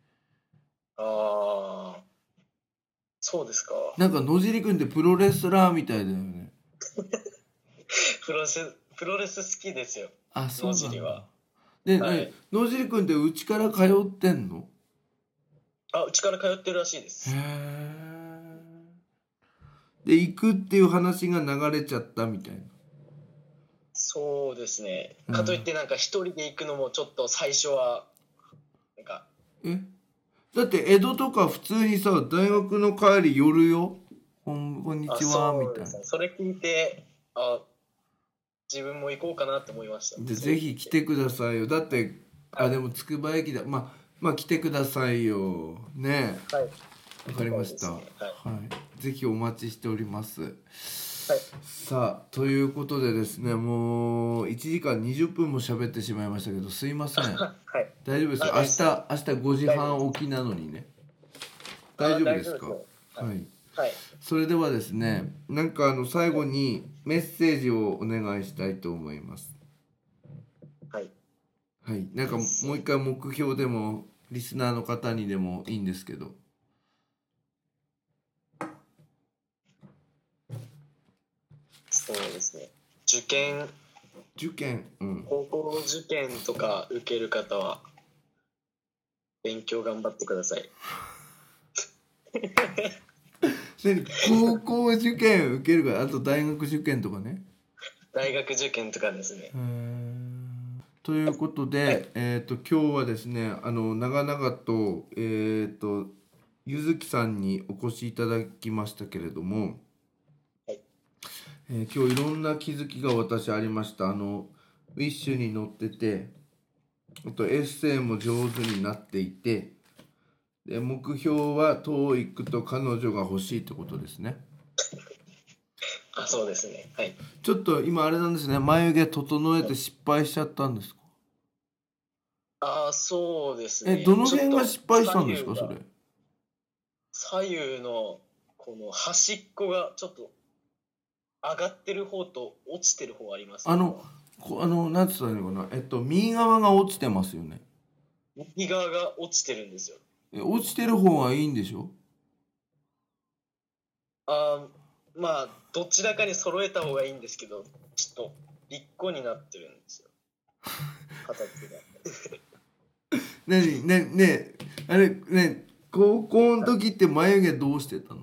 ああ、そうですか。 なんか野尻くんってプロレスラーみたいだよね。 プロレス、プロレス好きですよ。 あ、そうなんだ。 野尻は。 で、はい、野尻くんってうちから通ってんの？ あ、うちから通ってるらしいです。 へえ。で、行くっていう話が流れちゃったみたいな。 そうですね。かといってなんか一人で行くのもちょっと最初はなんか。 え？だって江戸とか普通にさ、大学の帰り寄るよ。こん、こんにちはみたいな。 それ聞いて、あ、自分も行こうかなって思いました。 で、ぜひ来てくださいよ。だって、あ、でもつくば駅だ。まあ、まあ来てくださいよ。ね。はい。わかりました。ね、はい、はい。ぜひお待ちしております。はい。さあ、ということでですね、もういちじかんにじゅっぷんも喋ってしまいましたけど、すいません。はい。大丈夫ですか？明日、明日ごじはん起きなのにね。大丈夫ですか？はい。はい。それではですね、なんかあの最後にメッセージをお願いしたいと思います。はい。はい。なんかもう一回目標でもリスナーの方にでもいいんですけど。 そうですね。受験。 受験。うん。 高校受験とか受ける方は勉強頑張ってください。 高校受験受けるから、あと大学受験とかね。 大学受験とかですね。 ということで、はい、えっと今日はですね、あの長々とえっとゆずきさんにお越しいただきましたけれども、はい、えー、今日いろんな気づきが私ありました。あのウィッシュに載ってて、あとエッセイも上手になっていて。で目標は トーイック と彼女が欲しいってことですね。 そうですね。はい。 ちょっと今あれなんですね、眉毛整えて失敗しちゃったんですか？ ああ、そうですね。 え、どの辺が失敗したんですか、それ。 左右のこの端っこがちょっと上がってる方と落ちてる方あります、ね、 あのこあのなんつったらいいのかな、えっと右側が落ちてますよね。 右側が落ちてるんですよ。 え、落ちてる方がいいんでしょ？ ああ、まあどちらかに揃えた方がいいんですけど、ちょっと立個になってるんですよ。形が。 何ねねあれね、高校の時って眉毛どうしてたの？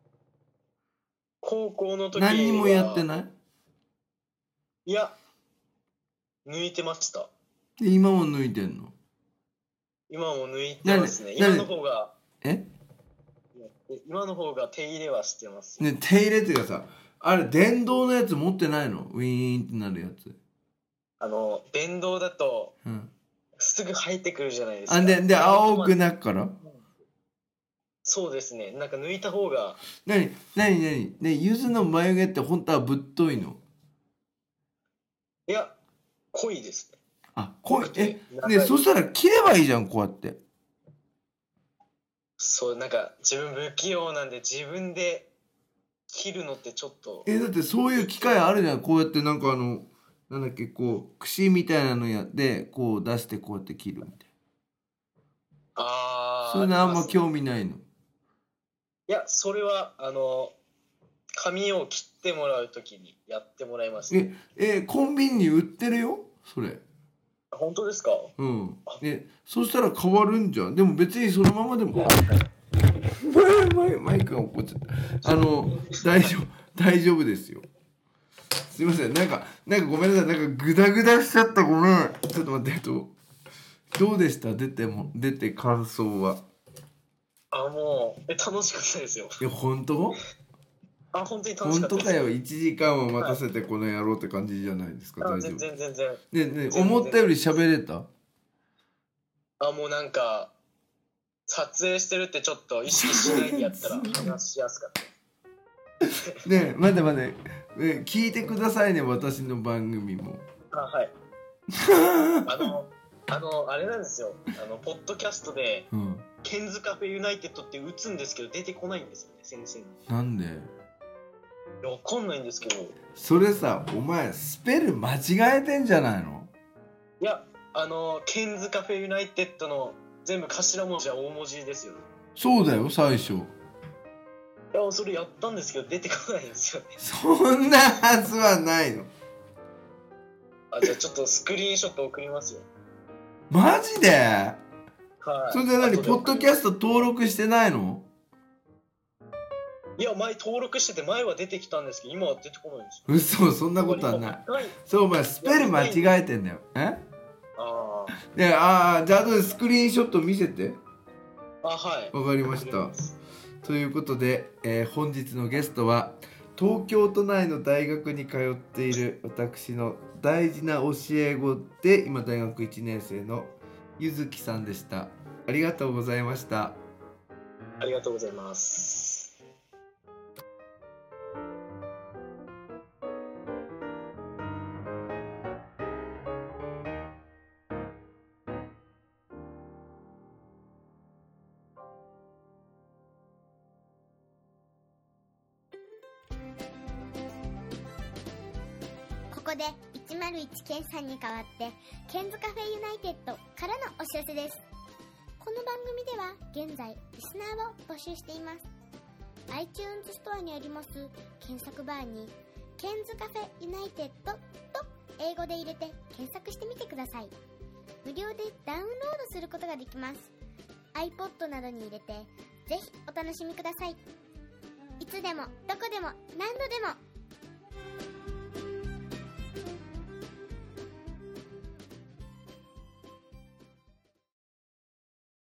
高校の時は何にもやってない？ いや、抜いてました。 で今も抜いてんの？ 今も抜いてますね。今の方がえ今の方が手入れはしてます。 ね、手入れっていうかさ、あれ電動のやつ持ってないの？ウィーンってなるやつ。 あの電動だと、うん、すぐ生えてくるじゃないですか。あでで青くなっから。 そうですね。なんか抜いた方が。 なになになにね、ゆずの眉毛って本当はぶっといの？ いや、濃いですね。 あ、濃い。え、ね、そしたら切ればいいじゃん、こうやって。 そう、なんか自分不器用なんで自分で切るのってちょっと。 え、だってそういう機械あるじゃん。こうやってなんかあのなんだっけ、こう櫛みたいなのやってこう出してこうやって切るみたいな。ああ。それあんま興味ないの？ いや、それはあの髪を切ってもらうときにやってもらいます、ね。 え、え、コンビニに売ってるよ、それ。 本当ですか？ うん。え、そしたら変わるんじゃん。でも別にそのままでも。マイマイクが怒っちゃった。あの大丈夫大丈夫ですよ。すいません、なんかなんかごめんなさい、なんかグダグダしちゃった、ごめん。ちょっと待って、とどうでした？出ても出て感想は。 あ、もうえ楽しかったですよ。 いや本当？ あ、本当に楽しかったです。 本当かよ。いちじかんは待たせてこの野郎って感じじゃないですか。 はい、大丈夫。全然全然。 ねね、思ったより喋れた？ あ、もうなんか撮影してるってちょっと意識しないでやったら話しやすかった。 ねえ、待って待って、ね、聞いてくださいね、私の番組も。 あ、はい。あのあのあれなんですよ。あのポッドキャストで、うん、ケンズカフェユナイテッドって打つんですけど出てこないんですよね、先生に。 なんで？ いや、わかんないんですけど。 それさ、お前スペル間違えてんじゃないの？ いや、あのケンズカフェユナイテッドの全部頭文字は大文字ですよね。 そうだよ、最初。いや、それやったんですけど出てこないんですよね。 そんなはずはないの。 あ、じゃあちょっとスクリーンショット送りますよ。 マジで？はい。それで何、ポッドキャスト登録してないの？ いや、前登録してて前は出てきたんですけど今は出てこないんですよ。嘘、そんなことはない。そう、お前スペル間違えてんだよ。え？ああ。で、ああ、じゃあ後でスクリーンショット見せて。 あ、はい。 わかりました。ということで、えー、本日のゲストは東京都内の大学に通っている私の大事な教え子で今大学いちねん生のゆずきさんでした。ありがとうございました。 ありがとうございます。 ここでいちまるいちケンさんに代わってケンズカフェユナイテッドからのお知らせです。この番組では現在リスナーを募集しています。 iTunes ストアにあります検索バーにケンズカフェユナイテッドと英語で入れて検索してみてください。無料でダウンロードすることができます。 iPod などに入れてぜひお楽しみください。いつでもどこでも何度でも